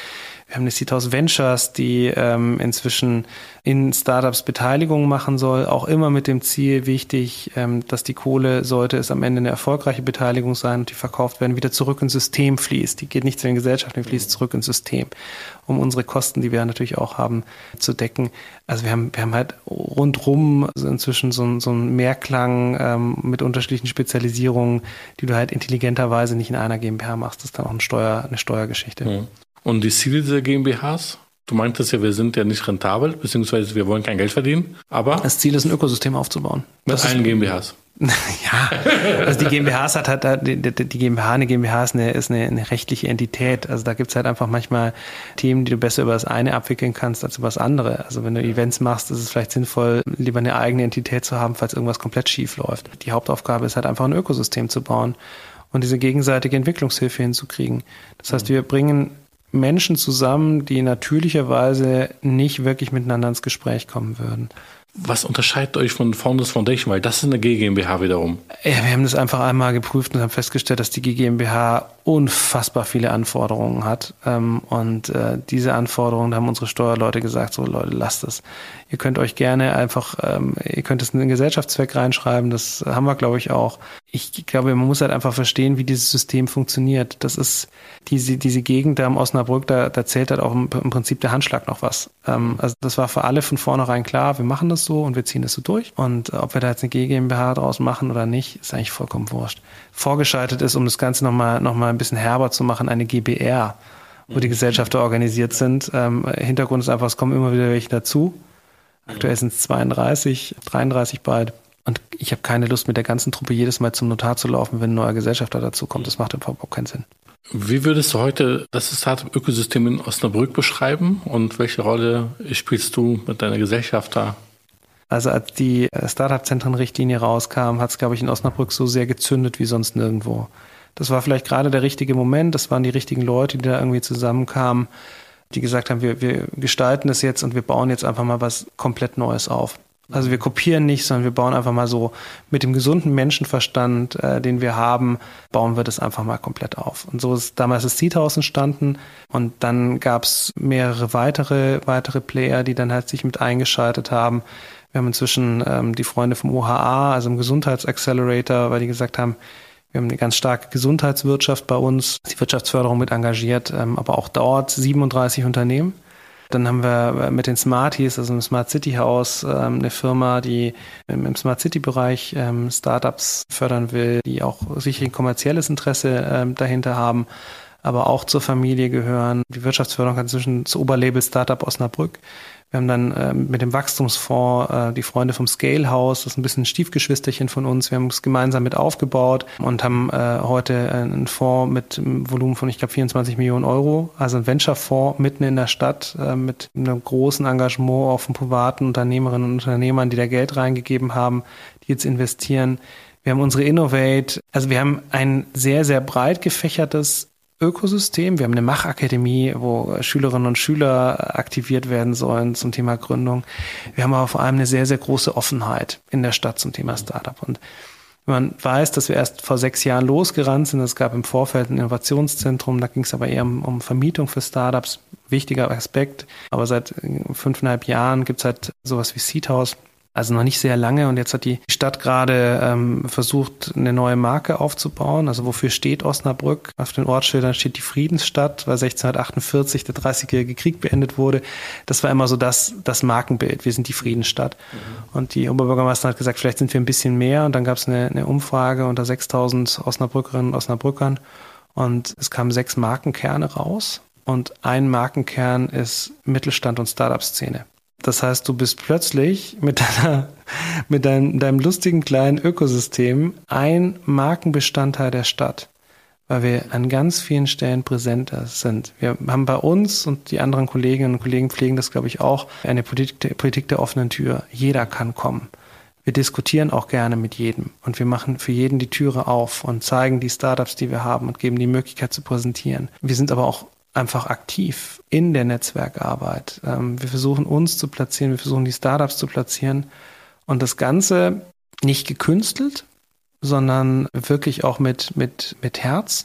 Wir haben eine Seedhouse Ventures, die ähm, inzwischen in Startups Beteiligung machen soll, auch immer mit dem Ziel wichtig, ähm, dass die Kohle, sollte es am Ende eine erfolgreiche Beteiligung sein und die verkauft werden, wieder zurück ins System fließt. Die geht nicht zu den Gesellschaften, die fließt zurück ins System, um unsere Kosten, die wir natürlich auch haben, zu decken. Also wir haben wir haben halt rundrum also inzwischen so, ein, so einen Mehrklang ähm, mit unterschiedlichen Spezialisierungen, die du halt intelligenterweise nicht in einer GmbH machst. Das ist dann auch eine, Steuer, eine Steuergeschichte. Ja. Und die Ziele dieser GmbHs? Du meintest ja, wir sind ja nicht rentabel, beziehungsweise wir wollen kein Geld verdienen, aber... Das Ziel ist, ein Ökosystem aufzubauen. Mit das allen ist, GmbHs. Ja, also die GmbHs hat halt, die, die GmbH, eine GmbH ist eine, ist eine, eine rechtliche Entität. Also da gibt's halt einfach manchmal Themen, die du besser über das eine abwickeln kannst als über das andere. Also wenn du Events machst, ist es vielleicht sinnvoll, lieber eine eigene Entität zu haben, falls irgendwas komplett schief läuft. Die Hauptaufgabe ist halt einfach ein Ökosystem zu bauen und diese gegenseitige Entwicklungshilfe hinzukriegen. Das heißt, wir bringen Menschen zusammen, die natürlicherweise nicht wirklich miteinander ins Gespräch kommen würden. Was unterscheidet euch von Founders Foundation? Weil das ist eine G GmbH wiederum. Ja, wir haben das einfach einmal geprüft und haben festgestellt, dass die G GmbH unfassbar viele Anforderungen hat. Und diese Anforderungen, da haben unsere Steuerleute gesagt, so Leute, lasst es. Ihr könnt euch gerne einfach, ihr könnt es in den Gesellschaftszweck reinschreiben, das haben wir, glaube ich, auch. Ich glaube, man muss halt einfach verstehen, wie dieses System funktioniert. Das ist diese, diese Gegend da am Osnabrück, da, da zählt halt auch im, im Prinzip der Handschlag noch was. Also das war für alle von vornherein klar, wir machen das so und wir ziehen das so durch. Und ob wir da jetzt eine G GmbH draus machen oder nicht, ist eigentlich vollkommen wurscht. Vorgeschaltet ist, um das Ganze nochmal noch mal ein bisschen herber zu machen, eine G B R, wo die Gesellschafter organisiert sind. Ähm, Hintergrund ist einfach, es kommen immer wieder welche dazu. Aktuell sind es zweiunddreißig, dreiunddreißig bald. Und ich habe keine Lust, mit der ganzen Truppe jedes Mal zum Notar zu laufen, wenn ein neuer Gesellschafter dazu kommt. Das macht überhaupt keinen Sinn. Wie würdest du heute das Startup-Ökosystem in Osnabrück beschreiben und welche Rolle spielst du mit deiner Gesellschaft da? Also als die Startup-Zentren-Richtlinie rauskam, hat es, glaube ich, in Osnabrück so sehr gezündet wie sonst nirgendwo. Das war vielleicht gerade der richtige Moment, das waren die richtigen Leute, die da irgendwie zusammenkamen, die gesagt haben, wir, wir gestalten das jetzt und wir bauen jetzt einfach mal was komplett Neues auf. Also wir kopieren nicht, sondern wir bauen einfach mal so mit dem gesunden Menschenverstand, äh, den wir haben, bauen wir das einfach mal komplett auf. Und so ist damals das Seedhouse entstanden und dann gab es mehrere weitere weitere Player, die dann halt sich mit eingeschaltet haben. Wir haben inzwischen ähm, die Freunde vom O H A, also im Gesundheitsaccelerator, weil die gesagt haben, wir haben eine ganz starke Gesundheitswirtschaft bei uns, die Wirtschaftsförderung mit engagiert, ähm, aber auch dort siebenunddreißig Unternehmen. Dann haben wir mit den Smarties, also im Smart City Haus, ähm, eine Firma, die im, im Smart City Bereich ähm, Startups fördern will, die auch sicher ein kommerzielles Interesse ähm, dahinter haben, aber auch zur Familie gehören. Die Wirtschaftsförderung hat inzwischen das Oberlabel Startup Osnabrück. Wir haben dann äh, mit dem Wachstumsfonds äh, die Freunde vom Scale House, das ist ein bisschen ein Stiefgeschwisterchen von uns. Wir haben es gemeinsam mit aufgebaut und haben äh, heute einen Fonds mit einem Volumen von, ich glaube, vierundzwanzig Millionen Euro, also ein Venture-Fonds mitten in der Stadt äh, mit einem großen Engagement auch von privaten Unternehmerinnen und Unternehmern, die da Geld reingegeben haben, die jetzt investieren. Wir haben unsere Innovate, also wir haben ein sehr, sehr breit gefächertes Ökosystem. Wir haben eine Machakademie, wo Schülerinnen und Schüler aktiviert werden sollen zum Thema Gründung. Wir haben aber vor allem eine sehr, sehr große Offenheit in der Stadt zum Thema Startup. Und wenn man weiß, dass wir erst vor sechs Jahren losgerannt sind, es gab im Vorfeld ein Innovationszentrum, da ging es aber eher um, um Vermietung für Startups, wichtiger Aspekt. Aber seit fünfeinhalb Jahren gibt es halt sowas wie Seedhouse. Also noch nicht sehr lange und jetzt hat die Stadt gerade ähm, versucht, eine neue Marke aufzubauen. Also wofür steht Osnabrück? Auf den Ortsschildern steht die Friedensstadt, weil sechzehnhundertachtundvierzig der dreißigjährige Krieg beendet wurde. Das war immer so das, das Markenbild. Wir sind die Friedensstadt. Mhm. Und die Oberbürgermeisterin hat gesagt, vielleicht sind wir ein bisschen mehr. Und dann gab es eine, eine Umfrage unter sechstausend Osnabrückerinnen und Osnabrückern. Und es kamen sechs Markenkerne raus. Und ein Markenkern ist Mittelstand und Startup-Szene. Das heißt, du bist plötzlich mit deiner, mit dein, deinem lustigen kleinen Ökosystem ein Markenbestandteil der Stadt, weil wir an ganz vielen Stellen präsent sind. Wir haben bei uns und die anderen Kolleginnen und Kollegen pflegen das, glaube ich, auch, eine Politik, Politik der offenen Tür. Jeder kann kommen. Wir diskutieren auch gerne mit jedem und wir machen für jeden die Türe auf und zeigen die Startups, die wir haben und geben die Möglichkeit zu präsentieren. Wir sind aber auch einfach aktiv in der Netzwerkarbeit. Wir versuchen uns zu platzieren, wir versuchen die Startups zu platzieren und das Ganze nicht gekünstelt, sondern wirklich auch mit, mit, mit Herz.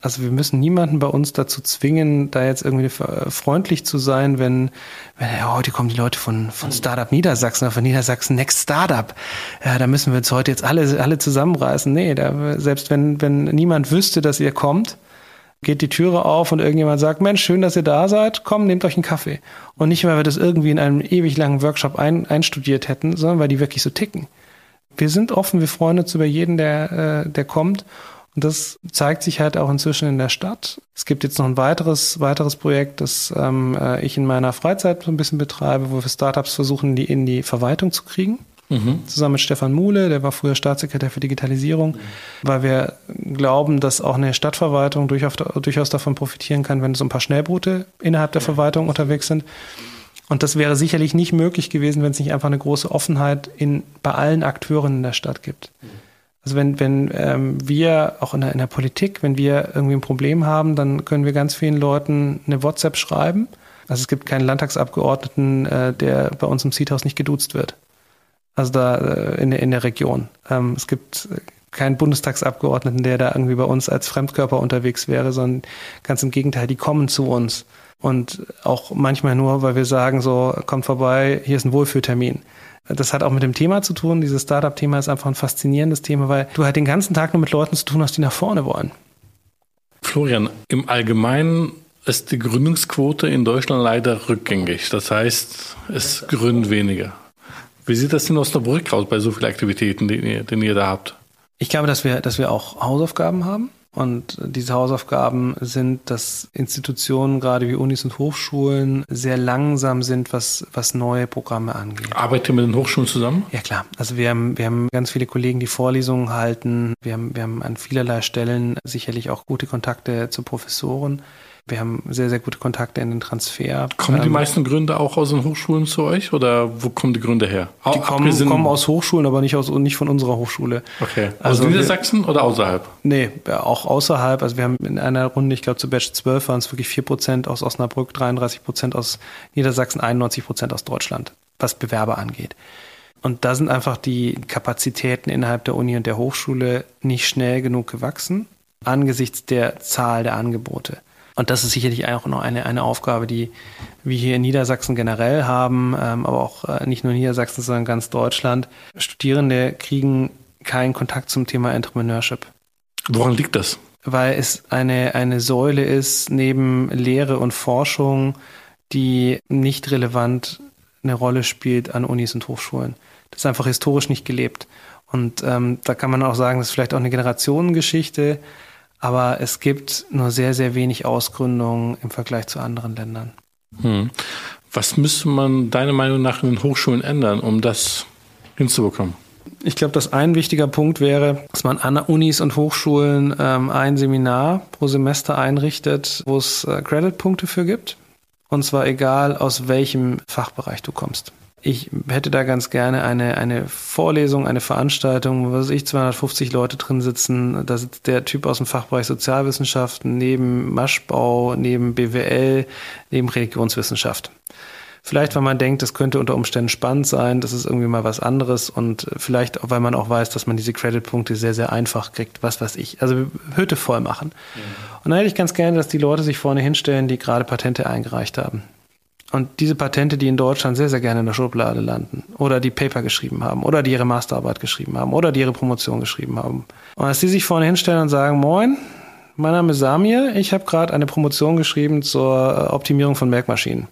Also wir müssen niemanden bei uns dazu zwingen, da jetzt irgendwie freundlich zu sein, wenn, wenn ja, heute kommen die Leute von, von Startup Niedersachsen oder von Niedersachsen Next Startup. Ja, da müssen wir uns heute jetzt alle, alle zusammenreißen. Nee, da, selbst wenn, wenn niemand wüsste, dass ihr kommt, geht die Türe auf und irgendjemand sagt, Mensch, schön, dass ihr da seid, komm, nehmt euch einen Kaffee. Und nicht, weil wir das irgendwie in einem ewig langen Workshop ein, einstudiert hätten, sondern weil die wirklich so ticken. Wir sind offen, wir freuen uns über jeden, der, äh, der kommt. Und das zeigt sich halt auch inzwischen in der Stadt. Es gibt jetzt noch ein weiteres weiteres Projekt, das ähm, ich in meiner Freizeit so ein bisschen betreibe, wo wir Startups versuchen, die in die Verwaltung zu kriegen. Mhm. Zusammen mit Stefan Muhle, der war früher Staatssekretär für Digitalisierung, mhm. weil wir glauben, dass auch eine Stadtverwaltung durchaus, durchaus davon profitieren kann, wenn so ein paar Schnellboote innerhalb der Verwaltung unterwegs sind. Und das wäre sicherlich nicht möglich gewesen, wenn es nicht einfach eine große Offenheit in, bei allen Akteuren in der Stadt gibt. Mhm. Also wenn, wenn ähm, wir auch in der, in der Politik, wenn wir irgendwie ein Problem haben, dann können wir ganz vielen Leuten eine WhatsApp schreiben. Also es gibt keinen Landtagsabgeordneten, äh, der bei uns im Seedhaus nicht geduzt wird. Also da äh, in, der, in der Region. Ähm, es gibt keinen Bundestagsabgeordneten, der da irgendwie bei uns als Fremdkörper unterwegs wäre, sondern ganz im Gegenteil, die kommen zu uns. Und auch manchmal nur, weil wir sagen so, kommt vorbei, hier ist ein Wohlfühltermin. Das hat auch mit dem Thema zu tun. Dieses Startup-Thema ist einfach ein faszinierendes Thema, weil du halt den ganzen Tag nur mit Leuten zu tun hast, die nach vorne wollen. Florian, im Allgemeinen ist die Gründungsquote in Deutschland leider rückgängig. Das heißt, es gründen weniger. Wie sieht das in Osnabrück aus bei so vielen Aktivitäten, die ihr, die ihr da habt? Ich glaube, dass wir, dass wir auch Hausaufgaben haben. Und diese Hausaufgaben sind, dass Institutionen, gerade wie Unis und Hochschulen, sehr langsam sind, was, was neue Programme angeht. Arbeitet ihr mit den Hochschulen zusammen? Ja, klar. Also wir haben, wir haben ganz viele Kollegen, die Vorlesungen halten. Wir haben, wir haben an vielerlei Stellen sicherlich auch gute Kontakte zu Professoren. Wir haben sehr, sehr gute Kontakte in den Transfer. Kommen die meisten Gründer auch aus den Hochschulen zu euch oder wo kommen die Gründer her? Die kommen, kommen aus Hochschulen, aber nicht aus nicht von unserer Hochschule. Okay. Aus also Niedersachsen wir, oder außerhalb? Nee, auch außerhalb. Also wir haben in einer Runde, ich glaube zu Batch zwölf waren es wirklich vier Prozent aus Osnabrück, dreiunddreißig Prozent aus Niedersachsen, einundneunzig Prozent aus Deutschland, was Bewerber angeht. Und da sind einfach die Kapazitäten innerhalb der Uni und der Hochschule nicht schnell genug gewachsen, angesichts der Zahl der Angebote. Und das ist sicherlich auch noch eine, eine Aufgabe, die wir hier in Niedersachsen generell haben, ähm, aber auch äh, nicht nur Niedersachsen, sondern ganz Deutschland. Studierende kriegen keinen Kontakt zum Thema Entrepreneurship. Woran liegt das? Weil es eine, eine Säule ist neben Lehre und Forschung, die nicht relevant eine Rolle spielt an Unis und Hochschulen. Das ist einfach historisch nicht gelebt. Und ähm, da kann man auch sagen, das ist vielleicht auch eine Generationengeschichte, aber es gibt nur sehr, sehr wenig Ausgründungen im Vergleich zu anderen Ländern. Hm. Was müsste man deiner Meinung nach in den Hochschulen ändern, um das hinzubekommen? Ich glaube, dass ein wichtiger Punkt wäre, dass man an Unis und Hochschulen ähm, ein Seminar pro Semester einrichtet, wo es äh, Creditpunkte für gibt. Und zwar egal, aus welchem Fachbereich du kommst. Ich hätte da ganz gerne eine, eine Vorlesung, eine Veranstaltung, wo weiß ich, zweihundertfünfzig Leute drin sitzen. Da sitzt der Typ aus dem Fachbereich Sozialwissenschaften, neben Maschbau, neben B W L, neben Religionswissenschaft. Vielleicht, weil man denkt, das könnte unter Umständen spannend sein, das ist irgendwie mal was anderes und vielleicht, weil man auch weiß, dass man diese Creditpunkte sehr, sehr einfach kriegt, was weiß ich. Also Hütte voll machen. Mhm. Und dann hätte ich ganz gerne, dass die Leute sich vorne hinstellen, die gerade Patente eingereicht haben. Und diese Patente, die in Deutschland sehr, sehr gerne in der Schublade landen oder die Paper geschrieben haben oder die ihre Masterarbeit geschrieben haben oder die ihre Promotion geschrieben haben. Und dass die sich vorne hinstellen und sagen, moin, mein Name ist Samir, ich habe gerade eine Promotion geschrieben zur Optimierung von Melkmaschinen.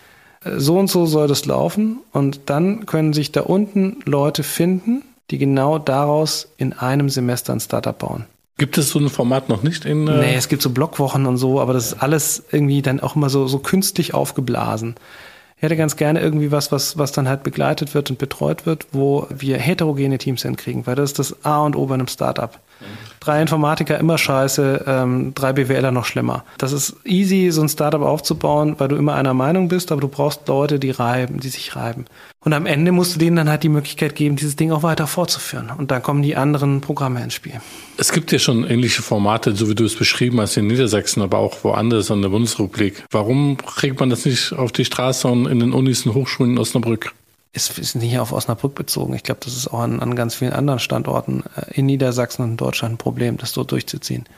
So und so soll das laufen und dann können sich da unten Leute finden, die genau daraus in einem Semester ein Startup bauen. Gibt es so ein Format noch nicht? in? Äh nee, es gibt so Blogwochen und so, aber das ist alles irgendwie dann auch immer so, so künstlich aufgeblasen. Ich hätte ganz gerne irgendwie was, was, was dann halt begleitet wird und betreut wird, wo wir heterogene Teams hinkriegen, weil das ist das A und O bei einem Startup. Mhm. Drei Informatiker immer scheiße, ähm, drei BWLer noch schlimmer. Das ist easy, so ein Startup aufzubauen, weil du immer einer Meinung bist, aber du brauchst Leute, die reiben, die sich reiben. Und am Ende musst du denen dann halt die Möglichkeit geben, dieses Ding auch weiter fortzuführen. Und dann kommen die anderen Programme ins Spiel. Es gibt ja schon ähnliche Formate, so wie du es beschrieben hast, in Niedersachsen, aber auch woanders in der Bundesrepublik. Warum kriegt man das nicht auf die Straße und in den Unis und Hochschulen in Osnabrück? Es ist nicht auf Osnabrück bezogen. Ich glaube, das ist auch an, an ganz vielen anderen Standorten in Niedersachsen und in Deutschland ein Problem, das so durchzuziehen.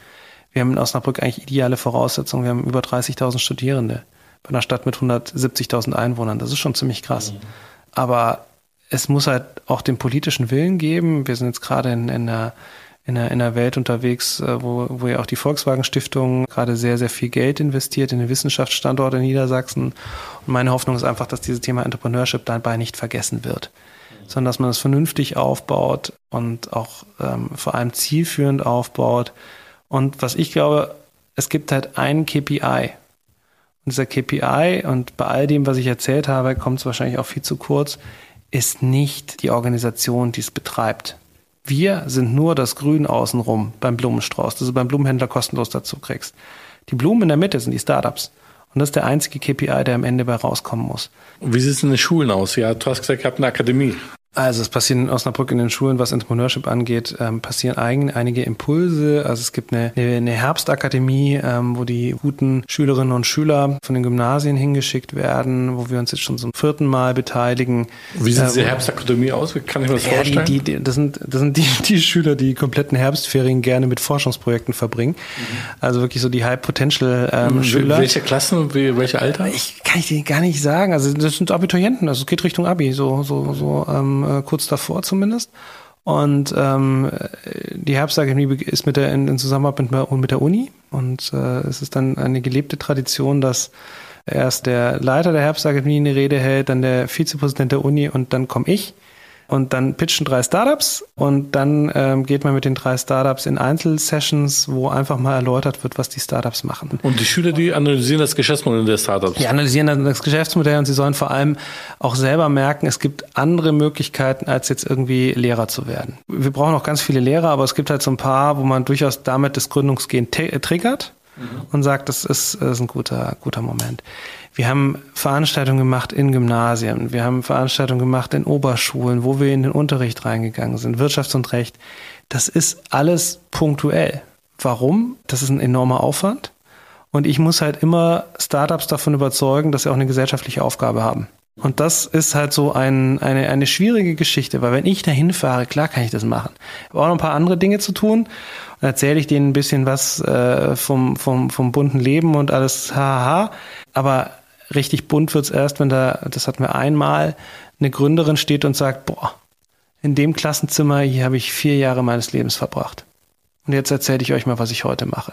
Wir haben in Osnabrück eigentlich ideale Voraussetzungen. Wir haben über dreißigtausend Studierende bei einer Stadt mit hundertsiebzigtausend Einwohnern. Das ist schon ziemlich krass. Mhm. Aber es muss halt auch den politischen Willen geben. Wir sind jetzt gerade in, in, einer, in, einer, in einer Welt unterwegs, wo, wo ja auch die Volkswagen-Stiftung gerade sehr, sehr viel Geld investiert in den Wissenschaftsstandort in Niedersachsen. Und meine Hoffnung ist einfach, dass dieses Thema Entrepreneurship dabei nicht vergessen wird, sondern dass man es vernünftig aufbaut und auch ähm, vor allem zielführend aufbaut. Und was ich glaube, es gibt halt einen K P I. Und dieser K P I, und bei all dem, was ich erzählt habe, kommt es wahrscheinlich auch viel zu kurz, ist nicht die Organisation, die es betreibt. Wir sind nur das Grün außenrum beim Blumenstrauß, das du beim Blumenhändler kostenlos dazu kriegst. Die Blumen in der Mitte sind die Startups. Und das ist der einzige K P I, der am Ende bei rauskommen muss. Und wie sieht es in den Schulen aus? Ja, du hast gesagt, ihr habt eine Akademie. Also es passieren in Osnabrück in den Schulen, was Entrepreneurship angeht, ähm, passieren eigen, einige Impulse. Also es gibt eine, eine Herbstakademie, ähm, wo die guten Schülerinnen und Schüler von den Gymnasien hingeschickt werden, wo wir uns jetzt schon zum vierten Mal beteiligen. Wie sieht äh, diese Herbstakademie aus? Wie kann ich mir das ja, vorstellen? Die, die, das sind, das sind die, die Schüler, die kompletten Herbstferien gerne mit Forschungsprojekten verbringen. Mhm. Also wirklich so die High-Potential-Schüler. Ähm, welche Klassen, welche Alter? Ich kann ich dir gar nicht sagen. Also das sind Abiturienten, also es geht Richtung Abi, so, so, so ähm, kurz davor zumindest. Und ähm, die Herbstakademie ist mit der, in, in Zusammenarbeit mit, mit der Uni. Und äh, es ist dann eine gelebte Tradition, dass erst der Leiter der Herbstakademie eine Rede hält, dann der Vizepräsident der Uni und dann komme ich. Und dann pitchen drei Startups und dann ähm, geht man mit den drei Startups in Einzelsessions, wo einfach mal erläutert wird, was die Startups machen. Und die Schüler, die analysieren das Geschäftsmodell der Startups? Die analysieren dann das Geschäftsmodell und sie sollen vor allem auch selber merken, es gibt andere Möglichkeiten, als jetzt irgendwie Lehrer zu werden. Wir brauchen auch ganz viele Lehrer, aber es gibt halt so ein paar, wo man durchaus damit das Gründungsgehen t- triggert mhm. und sagt, das ist, das ist ein guter, guter Moment. Wir haben Veranstaltungen gemacht in Gymnasien, wir haben Veranstaltungen gemacht in Oberschulen, wo wir in den Unterricht reingegangen sind, Wirtschafts- und Recht. Das ist alles punktuell. Warum? Das ist ein enormer Aufwand. Und ich muss halt immer Startups davon überzeugen, dass sie auch eine gesellschaftliche Aufgabe haben. Und das ist halt so ein, eine, eine schwierige Geschichte, weil wenn ich dahin fahre, klar kann ich das machen. Ich habe auch noch ein paar andere Dinge zu tun. Dann erzähle ich denen ein bisschen was äh, vom, vom, vom bunten Leben und alles haha. Aber richtig bunt wird's erst, wenn da, das hatten wir einmal, eine Gründerin steht und sagt, boah, in dem Klassenzimmer hier habe ich vier Jahre meines Lebens verbracht. Und jetzt erzähle ich euch mal, was ich heute mache.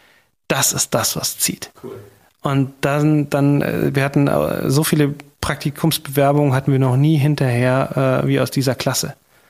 Das ist das, was zieht. Cool. Und dann, dann, wir hatten so viele Praktikumsbewerbungen hatten wir noch nie hinterher äh, wie aus dieser Klasse.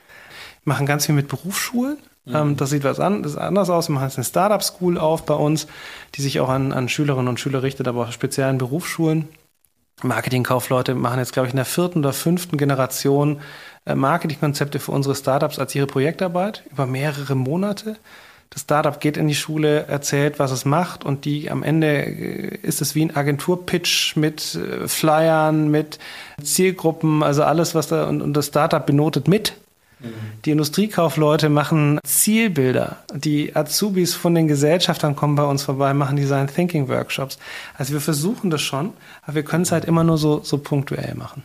Wir machen ganz viel mit Berufsschulen. Mhm. Ähm, das sieht was an, das ist anders aus. Wir machen jetzt eine Startup-School auf bei uns, die sich auch an, an Schülerinnen und Schüler richtet, aber auch speziell an Berufsschulen. Marketingkaufleute machen jetzt, glaube ich, in der vierten oder fünften Generation äh, Marketingkonzepte für unsere Startups als ihre Projektarbeit über mehrere Monate. Das Startup geht in die Schule, erzählt, was es macht und die am Ende ist es wie ein Agenturpitch mit äh, Flyern, mit Zielgruppen, also alles, was da, und, und das Startup benotet mit. Mhm. Die Industriekaufleute machen Zielbilder. Die Azubis von den Gesellschaftern kommen bei uns vorbei, machen Design Thinking Workshops. Also wir versuchen das schon, aber wir können es halt immer nur so, so punktuell machen.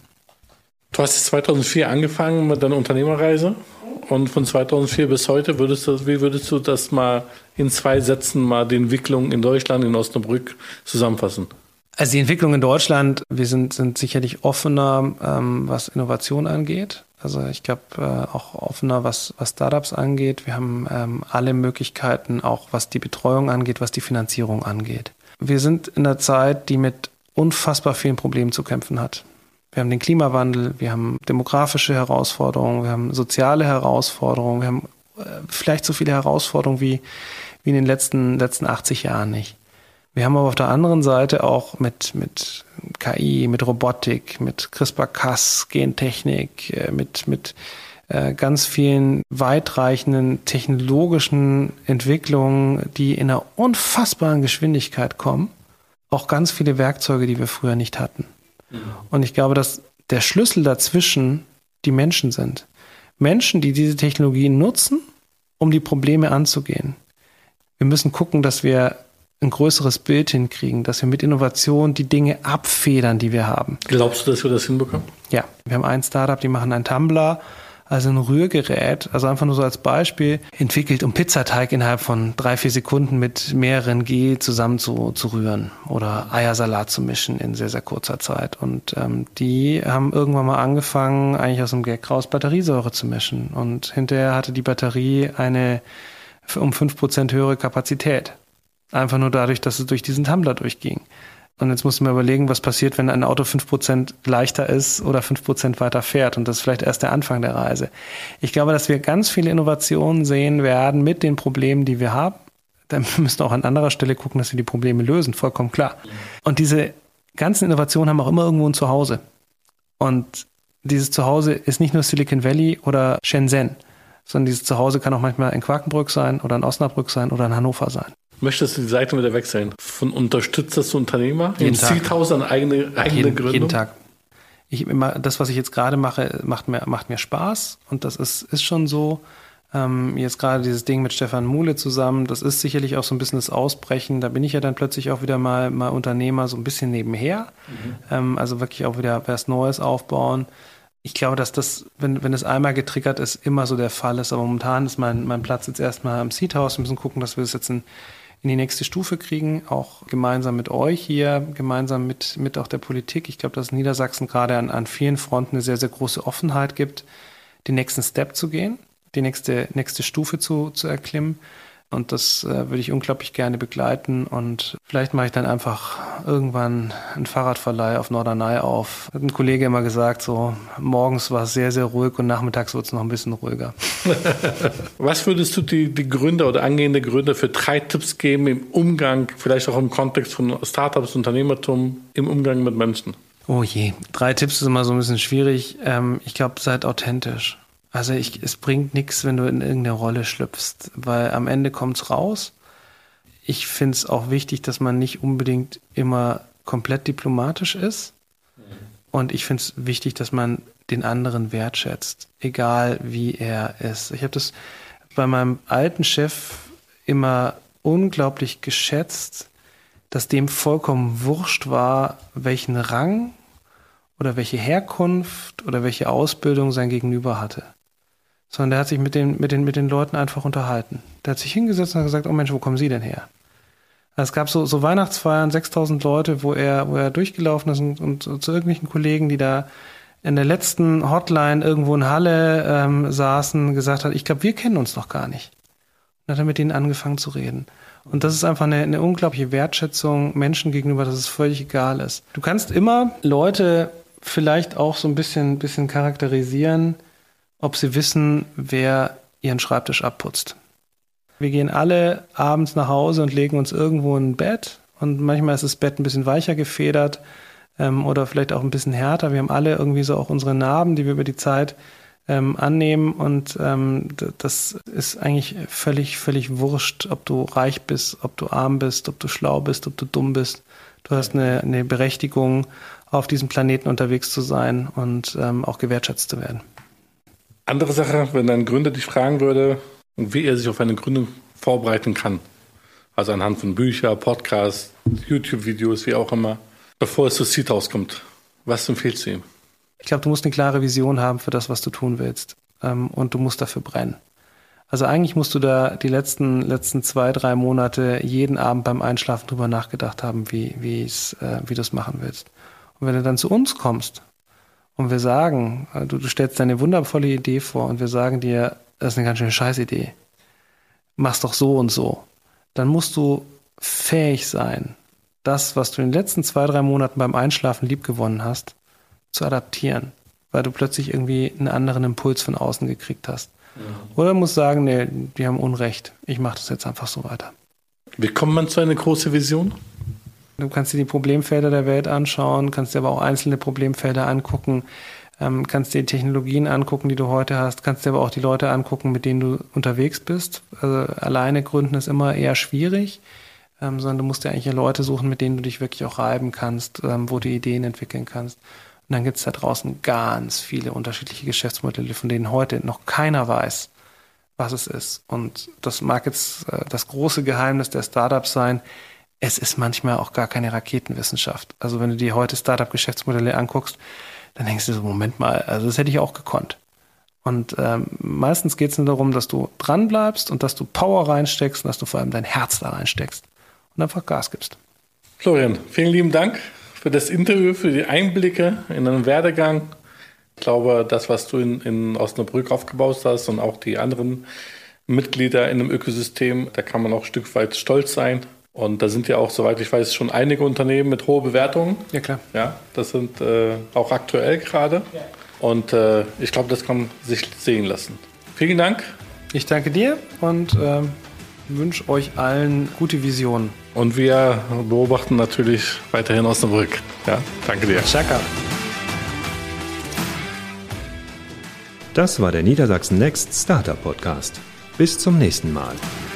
Du hast zweitausendvier angefangen mit deiner Unternehmerreise und von zweitausendvier bis heute, würdest du, wie würdest du das mal in zwei Sätzen mal die Entwicklung in Deutschland, in Osnabrück zusammenfassen? Also die Entwicklung in Deutschland, wir sind, sind sicherlich offener, ähm, was Innovation angeht. Also ich glaube äh, auch offener, was, was Startups angeht. Wir haben ähm, alle Möglichkeiten, auch was die Betreuung angeht, was die Finanzierung angeht. Wir sind in einer Zeit, die mit unfassbar vielen Problemen zu kämpfen hat. Wir haben den Klimawandel, wir haben demografische Herausforderungen, wir haben soziale Herausforderungen, wir haben äh, vielleicht so viele Herausforderungen wie, wie in den letzten, letzten achtzig Jahren nicht. Wir haben aber auf der anderen Seite auch mit, mit K I, mit Robotik, mit CRISPR-Cas, Gentechnik, äh, mit, mit äh, ganz vielen weitreichenden technologischen Entwicklungen, die in einer unfassbaren Geschwindigkeit kommen, auch ganz viele Werkzeuge, die wir früher nicht hatten. Und ich glaube, dass der Schlüssel dazwischen die Menschen sind. Menschen, die diese Technologien nutzen, um die Probleme anzugehen. Wir müssen gucken, dass wir ein größeres Bild hinkriegen, dass wir mit Innovation die Dinge abfedern, die wir haben. Glaubst du, dass wir das hinbekommen? Ja, wir haben ein Startup, die machen einen Tumblr, Also ein Rührgerät, also einfach nur so als Beispiel, entwickelt, um Pizzateig innerhalb von drei, vier Sekunden mit mehreren G zusammen zu, zu rühren oder Eiersalat zu mischen in sehr, sehr kurzer Zeit. Und ähm, die haben irgendwann mal angefangen, eigentlich aus dem Gag raus Batteriesäure zu mischen. Und hinterher hatte die Batterie eine um fünf Prozent höhere Kapazität. Einfach nur dadurch, dass es durch diesen Tumbler durchging. Und jetzt musst du mir überlegen, was passiert, wenn ein Auto fünf Prozent leichter ist oder fünf Prozent weiter fährt. Und das ist vielleicht erst der Anfang der Reise. Ich glaube, dass wir ganz viele Innovationen sehen werden mit den Problemen, die wir haben. Dann müssen wir auch an anderer Stelle gucken, dass wir die Probleme lösen, vollkommen klar. Und diese ganzen Innovationen haben auch immer irgendwo ein Zuhause. Und dieses Zuhause ist nicht nur Silicon Valley oder Shenzhen, sondern dieses Zuhause kann auch manchmal in Quakenbrück sein oder in Osnabrück sein oder in Hannover sein. Möchtest du die Seite wieder wechseln? Von Unterstützer zu Unternehmer? Jeden Im Seedhouse an eigene, eigene jeden, Gründung? Jeden Tag. Ich immer, das, was ich jetzt gerade mache, macht mir, macht mir Spaß. Und das ist, ist schon so. Ähm, jetzt gerade dieses Ding mit Stefan Muhle zusammen, das ist sicherlich auch so ein bisschen das Ausbrechen. Da bin ich ja dann plötzlich auch wieder mal, mal Unternehmer, so ein bisschen nebenher. Mhm. Ähm, also wirklich auch wieder was Neues aufbauen. Ich glaube, dass das, wenn, wenn es einmal getriggert ist, immer so der Fall ist. Aber momentan ist mein, mein Platz jetzt erstmal am Seedhouse. Wir müssen gucken, dass wir das jetzt in in die nächste Stufe kriegen, auch gemeinsam mit euch hier, gemeinsam mit, mit auch der Politik. Ich glaube, dass in Niedersachsen gerade an, an vielen Fronten eine sehr, sehr große Offenheit gibt, den nächsten Step zu gehen, die nächste, nächste Stufe zu, zu erklimmen. Und das äh, würde ich unglaublich gerne begleiten. Und vielleicht mache ich dann einfach irgendwann einen Fahrradverleih auf Norderney auf. Hat ein Kollege immer gesagt, so morgens war es sehr, sehr ruhig und nachmittags wird es noch ein bisschen ruhiger. Was würdest du die, die Gründer oder angehende Gründer für drei Tipps geben im Umgang, vielleicht auch im Kontext von Startups, Unternehmertum, im Umgang mit Menschen? Oh je, drei Tipps ist immer so ein bisschen schwierig. Ähm, ich glaube, seid authentisch. Also ich, es bringt nichts, wenn du in irgendeine Rolle schlüpfst, weil am Ende kommt's raus. Ich finde es auch wichtig, dass man nicht unbedingt immer komplett diplomatisch ist. Mhm. Und ich finde es wichtig, dass man den anderen wertschätzt, egal wie er ist. Ich habe das bei meinem alten Chef immer unglaublich geschätzt, dass dem vollkommen wurscht war, welchen Rang oder welche Herkunft oder welche Ausbildung sein Gegenüber hatte. Sondern der hat sich mit den, mit den, mit den Leuten einfach unterhalten. Der hat sich hingesetzt und hat gesagt, oh Mensch, wo kommen Sie denn her? Es gab so, so Weihnachtsfeiern, sechstausend Leute, wo er, wo er durchgelaufen ist und, und so, zu irgendwelchen Kollegen, die da in der letzten Hotline irgendwo in Halle ähm, saßen, gesagt hat, ich glaube, wir kennen uns noch gar nicht. Und dann hat er mit denen angefangen zu reden. Und das ist einfach eine, eine unglaubliche Wertschätzung Menschen gegenüber, dass es völlig egal ist. Du kannst immer Leute vielleicht auch so ein bisschen, bisschen charakterisieren, ob sie wissen, wer ihren Schreibtisch abputzt. Wir gehen alle abends nach Hause und legen uns irgendwo in ein Bett. Und manchmal ist das Bett ein bisschen weicher gefedert ähm, oder vielleicht auch ein bisschen härter. Wir haben alle irgendwie so auch unsere Narben, die wir über die Zeit ähm, annehmen. Und ähm, das ist eigentlich völlig, völlig wurscht, ob du reich bist, ob du arm bist, ob du schlau bist, ob du dumm bist. Du hast eine, eine Berechtigung, auf diesem Planeten unterwegs zu sein und ähm, auch gewertschätzt zu werden. Andere Sache, wenn ein Gründer dich fragen würde, wie er sich auf eine Gründung vorbereiten kann. Also anhand von Büchern, Podcasts, YouTube-Videos, wie auch immer, bevor es zu Seedhouse kommt. Was empfiehlst du ihm? Ich glaube, du musst eine klare Vision haben für das, was du tun willst. Ähm, und du musst dafür brennen. Also eigentlich musst du da die letzten, letzten zwei, drei Monate jeden Abend beim Einschlafen drüber nachgedacht haben, wie, wie's, äh, wie du es machen willst. Und wenn du dann zu uns kommst und wir sagen, du, du stellst deine wundervolle Idee vor und wir sagen dir, das ist eine ganz schöne Scheißidee, mach's doch so und so, dann musst du fähig sein, das, was du in den letzten zwei, drei Monaten beim Einschlafen liebgewonnen hast, zu adaptieren, weil du plötzlich irgendwie einen anderen Impuls von außen gekriegt hast. Ja. Oder musst sagen, nee, die haben Unrecht, ich mache das jetzt einfach so weiter. Wie kommt man zu einer großen Vision? Du kannst dir die Problemfelder der Welt anschauen, kannst dir aber auch einzelne Problemfelder angucken, ähm, kannst dir die Technologien angucken, die du heute hast, kannst dir aber auch die Leute angucken, mit denen du unterwegs bist. Also alleine gründen ist immer eher schwierig, ähm, sondern du musst dir eigentlich Leute suchen, mit denen du dich wirklich auch reiben kannst, ähm, wo du Ideen entwickeln kannst. Und dann gibt es da draußen ganz viele unterschiedliche Geschäftsmodelle, von denen heute noch keiner weiß, was es ist. Und das mag jetzt äh, das große Geheimnis der Startups sein. Es ist manchmal auch gar keine Raketenwissenschaft. Also wenn du dir heute Startup-Geschäftsmodelle anguckst, dann denkst du so, Moment mal, also das hätte ich auch gekonnt. Und ähm, meistens geht es nur darum, dass du dran bleibst und dass du Power reinsteckst und dass du vor allem dein Herz da reinsteckst und einfach Gas gibst. Florian, vielen lieben Dank für das Interview, für die Einblicke in deinen Werdegang. Ich glaube, das, was du in, in Osnabrück aufgebaut hast und auch die anderen Mitglieder in dem Ökosystem, da kann man auch ein Stück weit stolz sein. Und da sind ja auch, soweit ich weiß, schon einige Unternehmen mit hohen Bewertungen. Ja, klar. Ja, das sind äh, auch aktuell gerade. Ja. Und äh, ich glaube, das kann sich sehen lassen. Vielen Dank. Ich danke dir und äh, wünsche euch allen gute Visionen. Und wir beobachten natürlich weiterhin Osnabrück. Ja, danke dir. Chaka. Das war der Niedersachsen Next Startup Podcast. Bis zum nächsten Mal.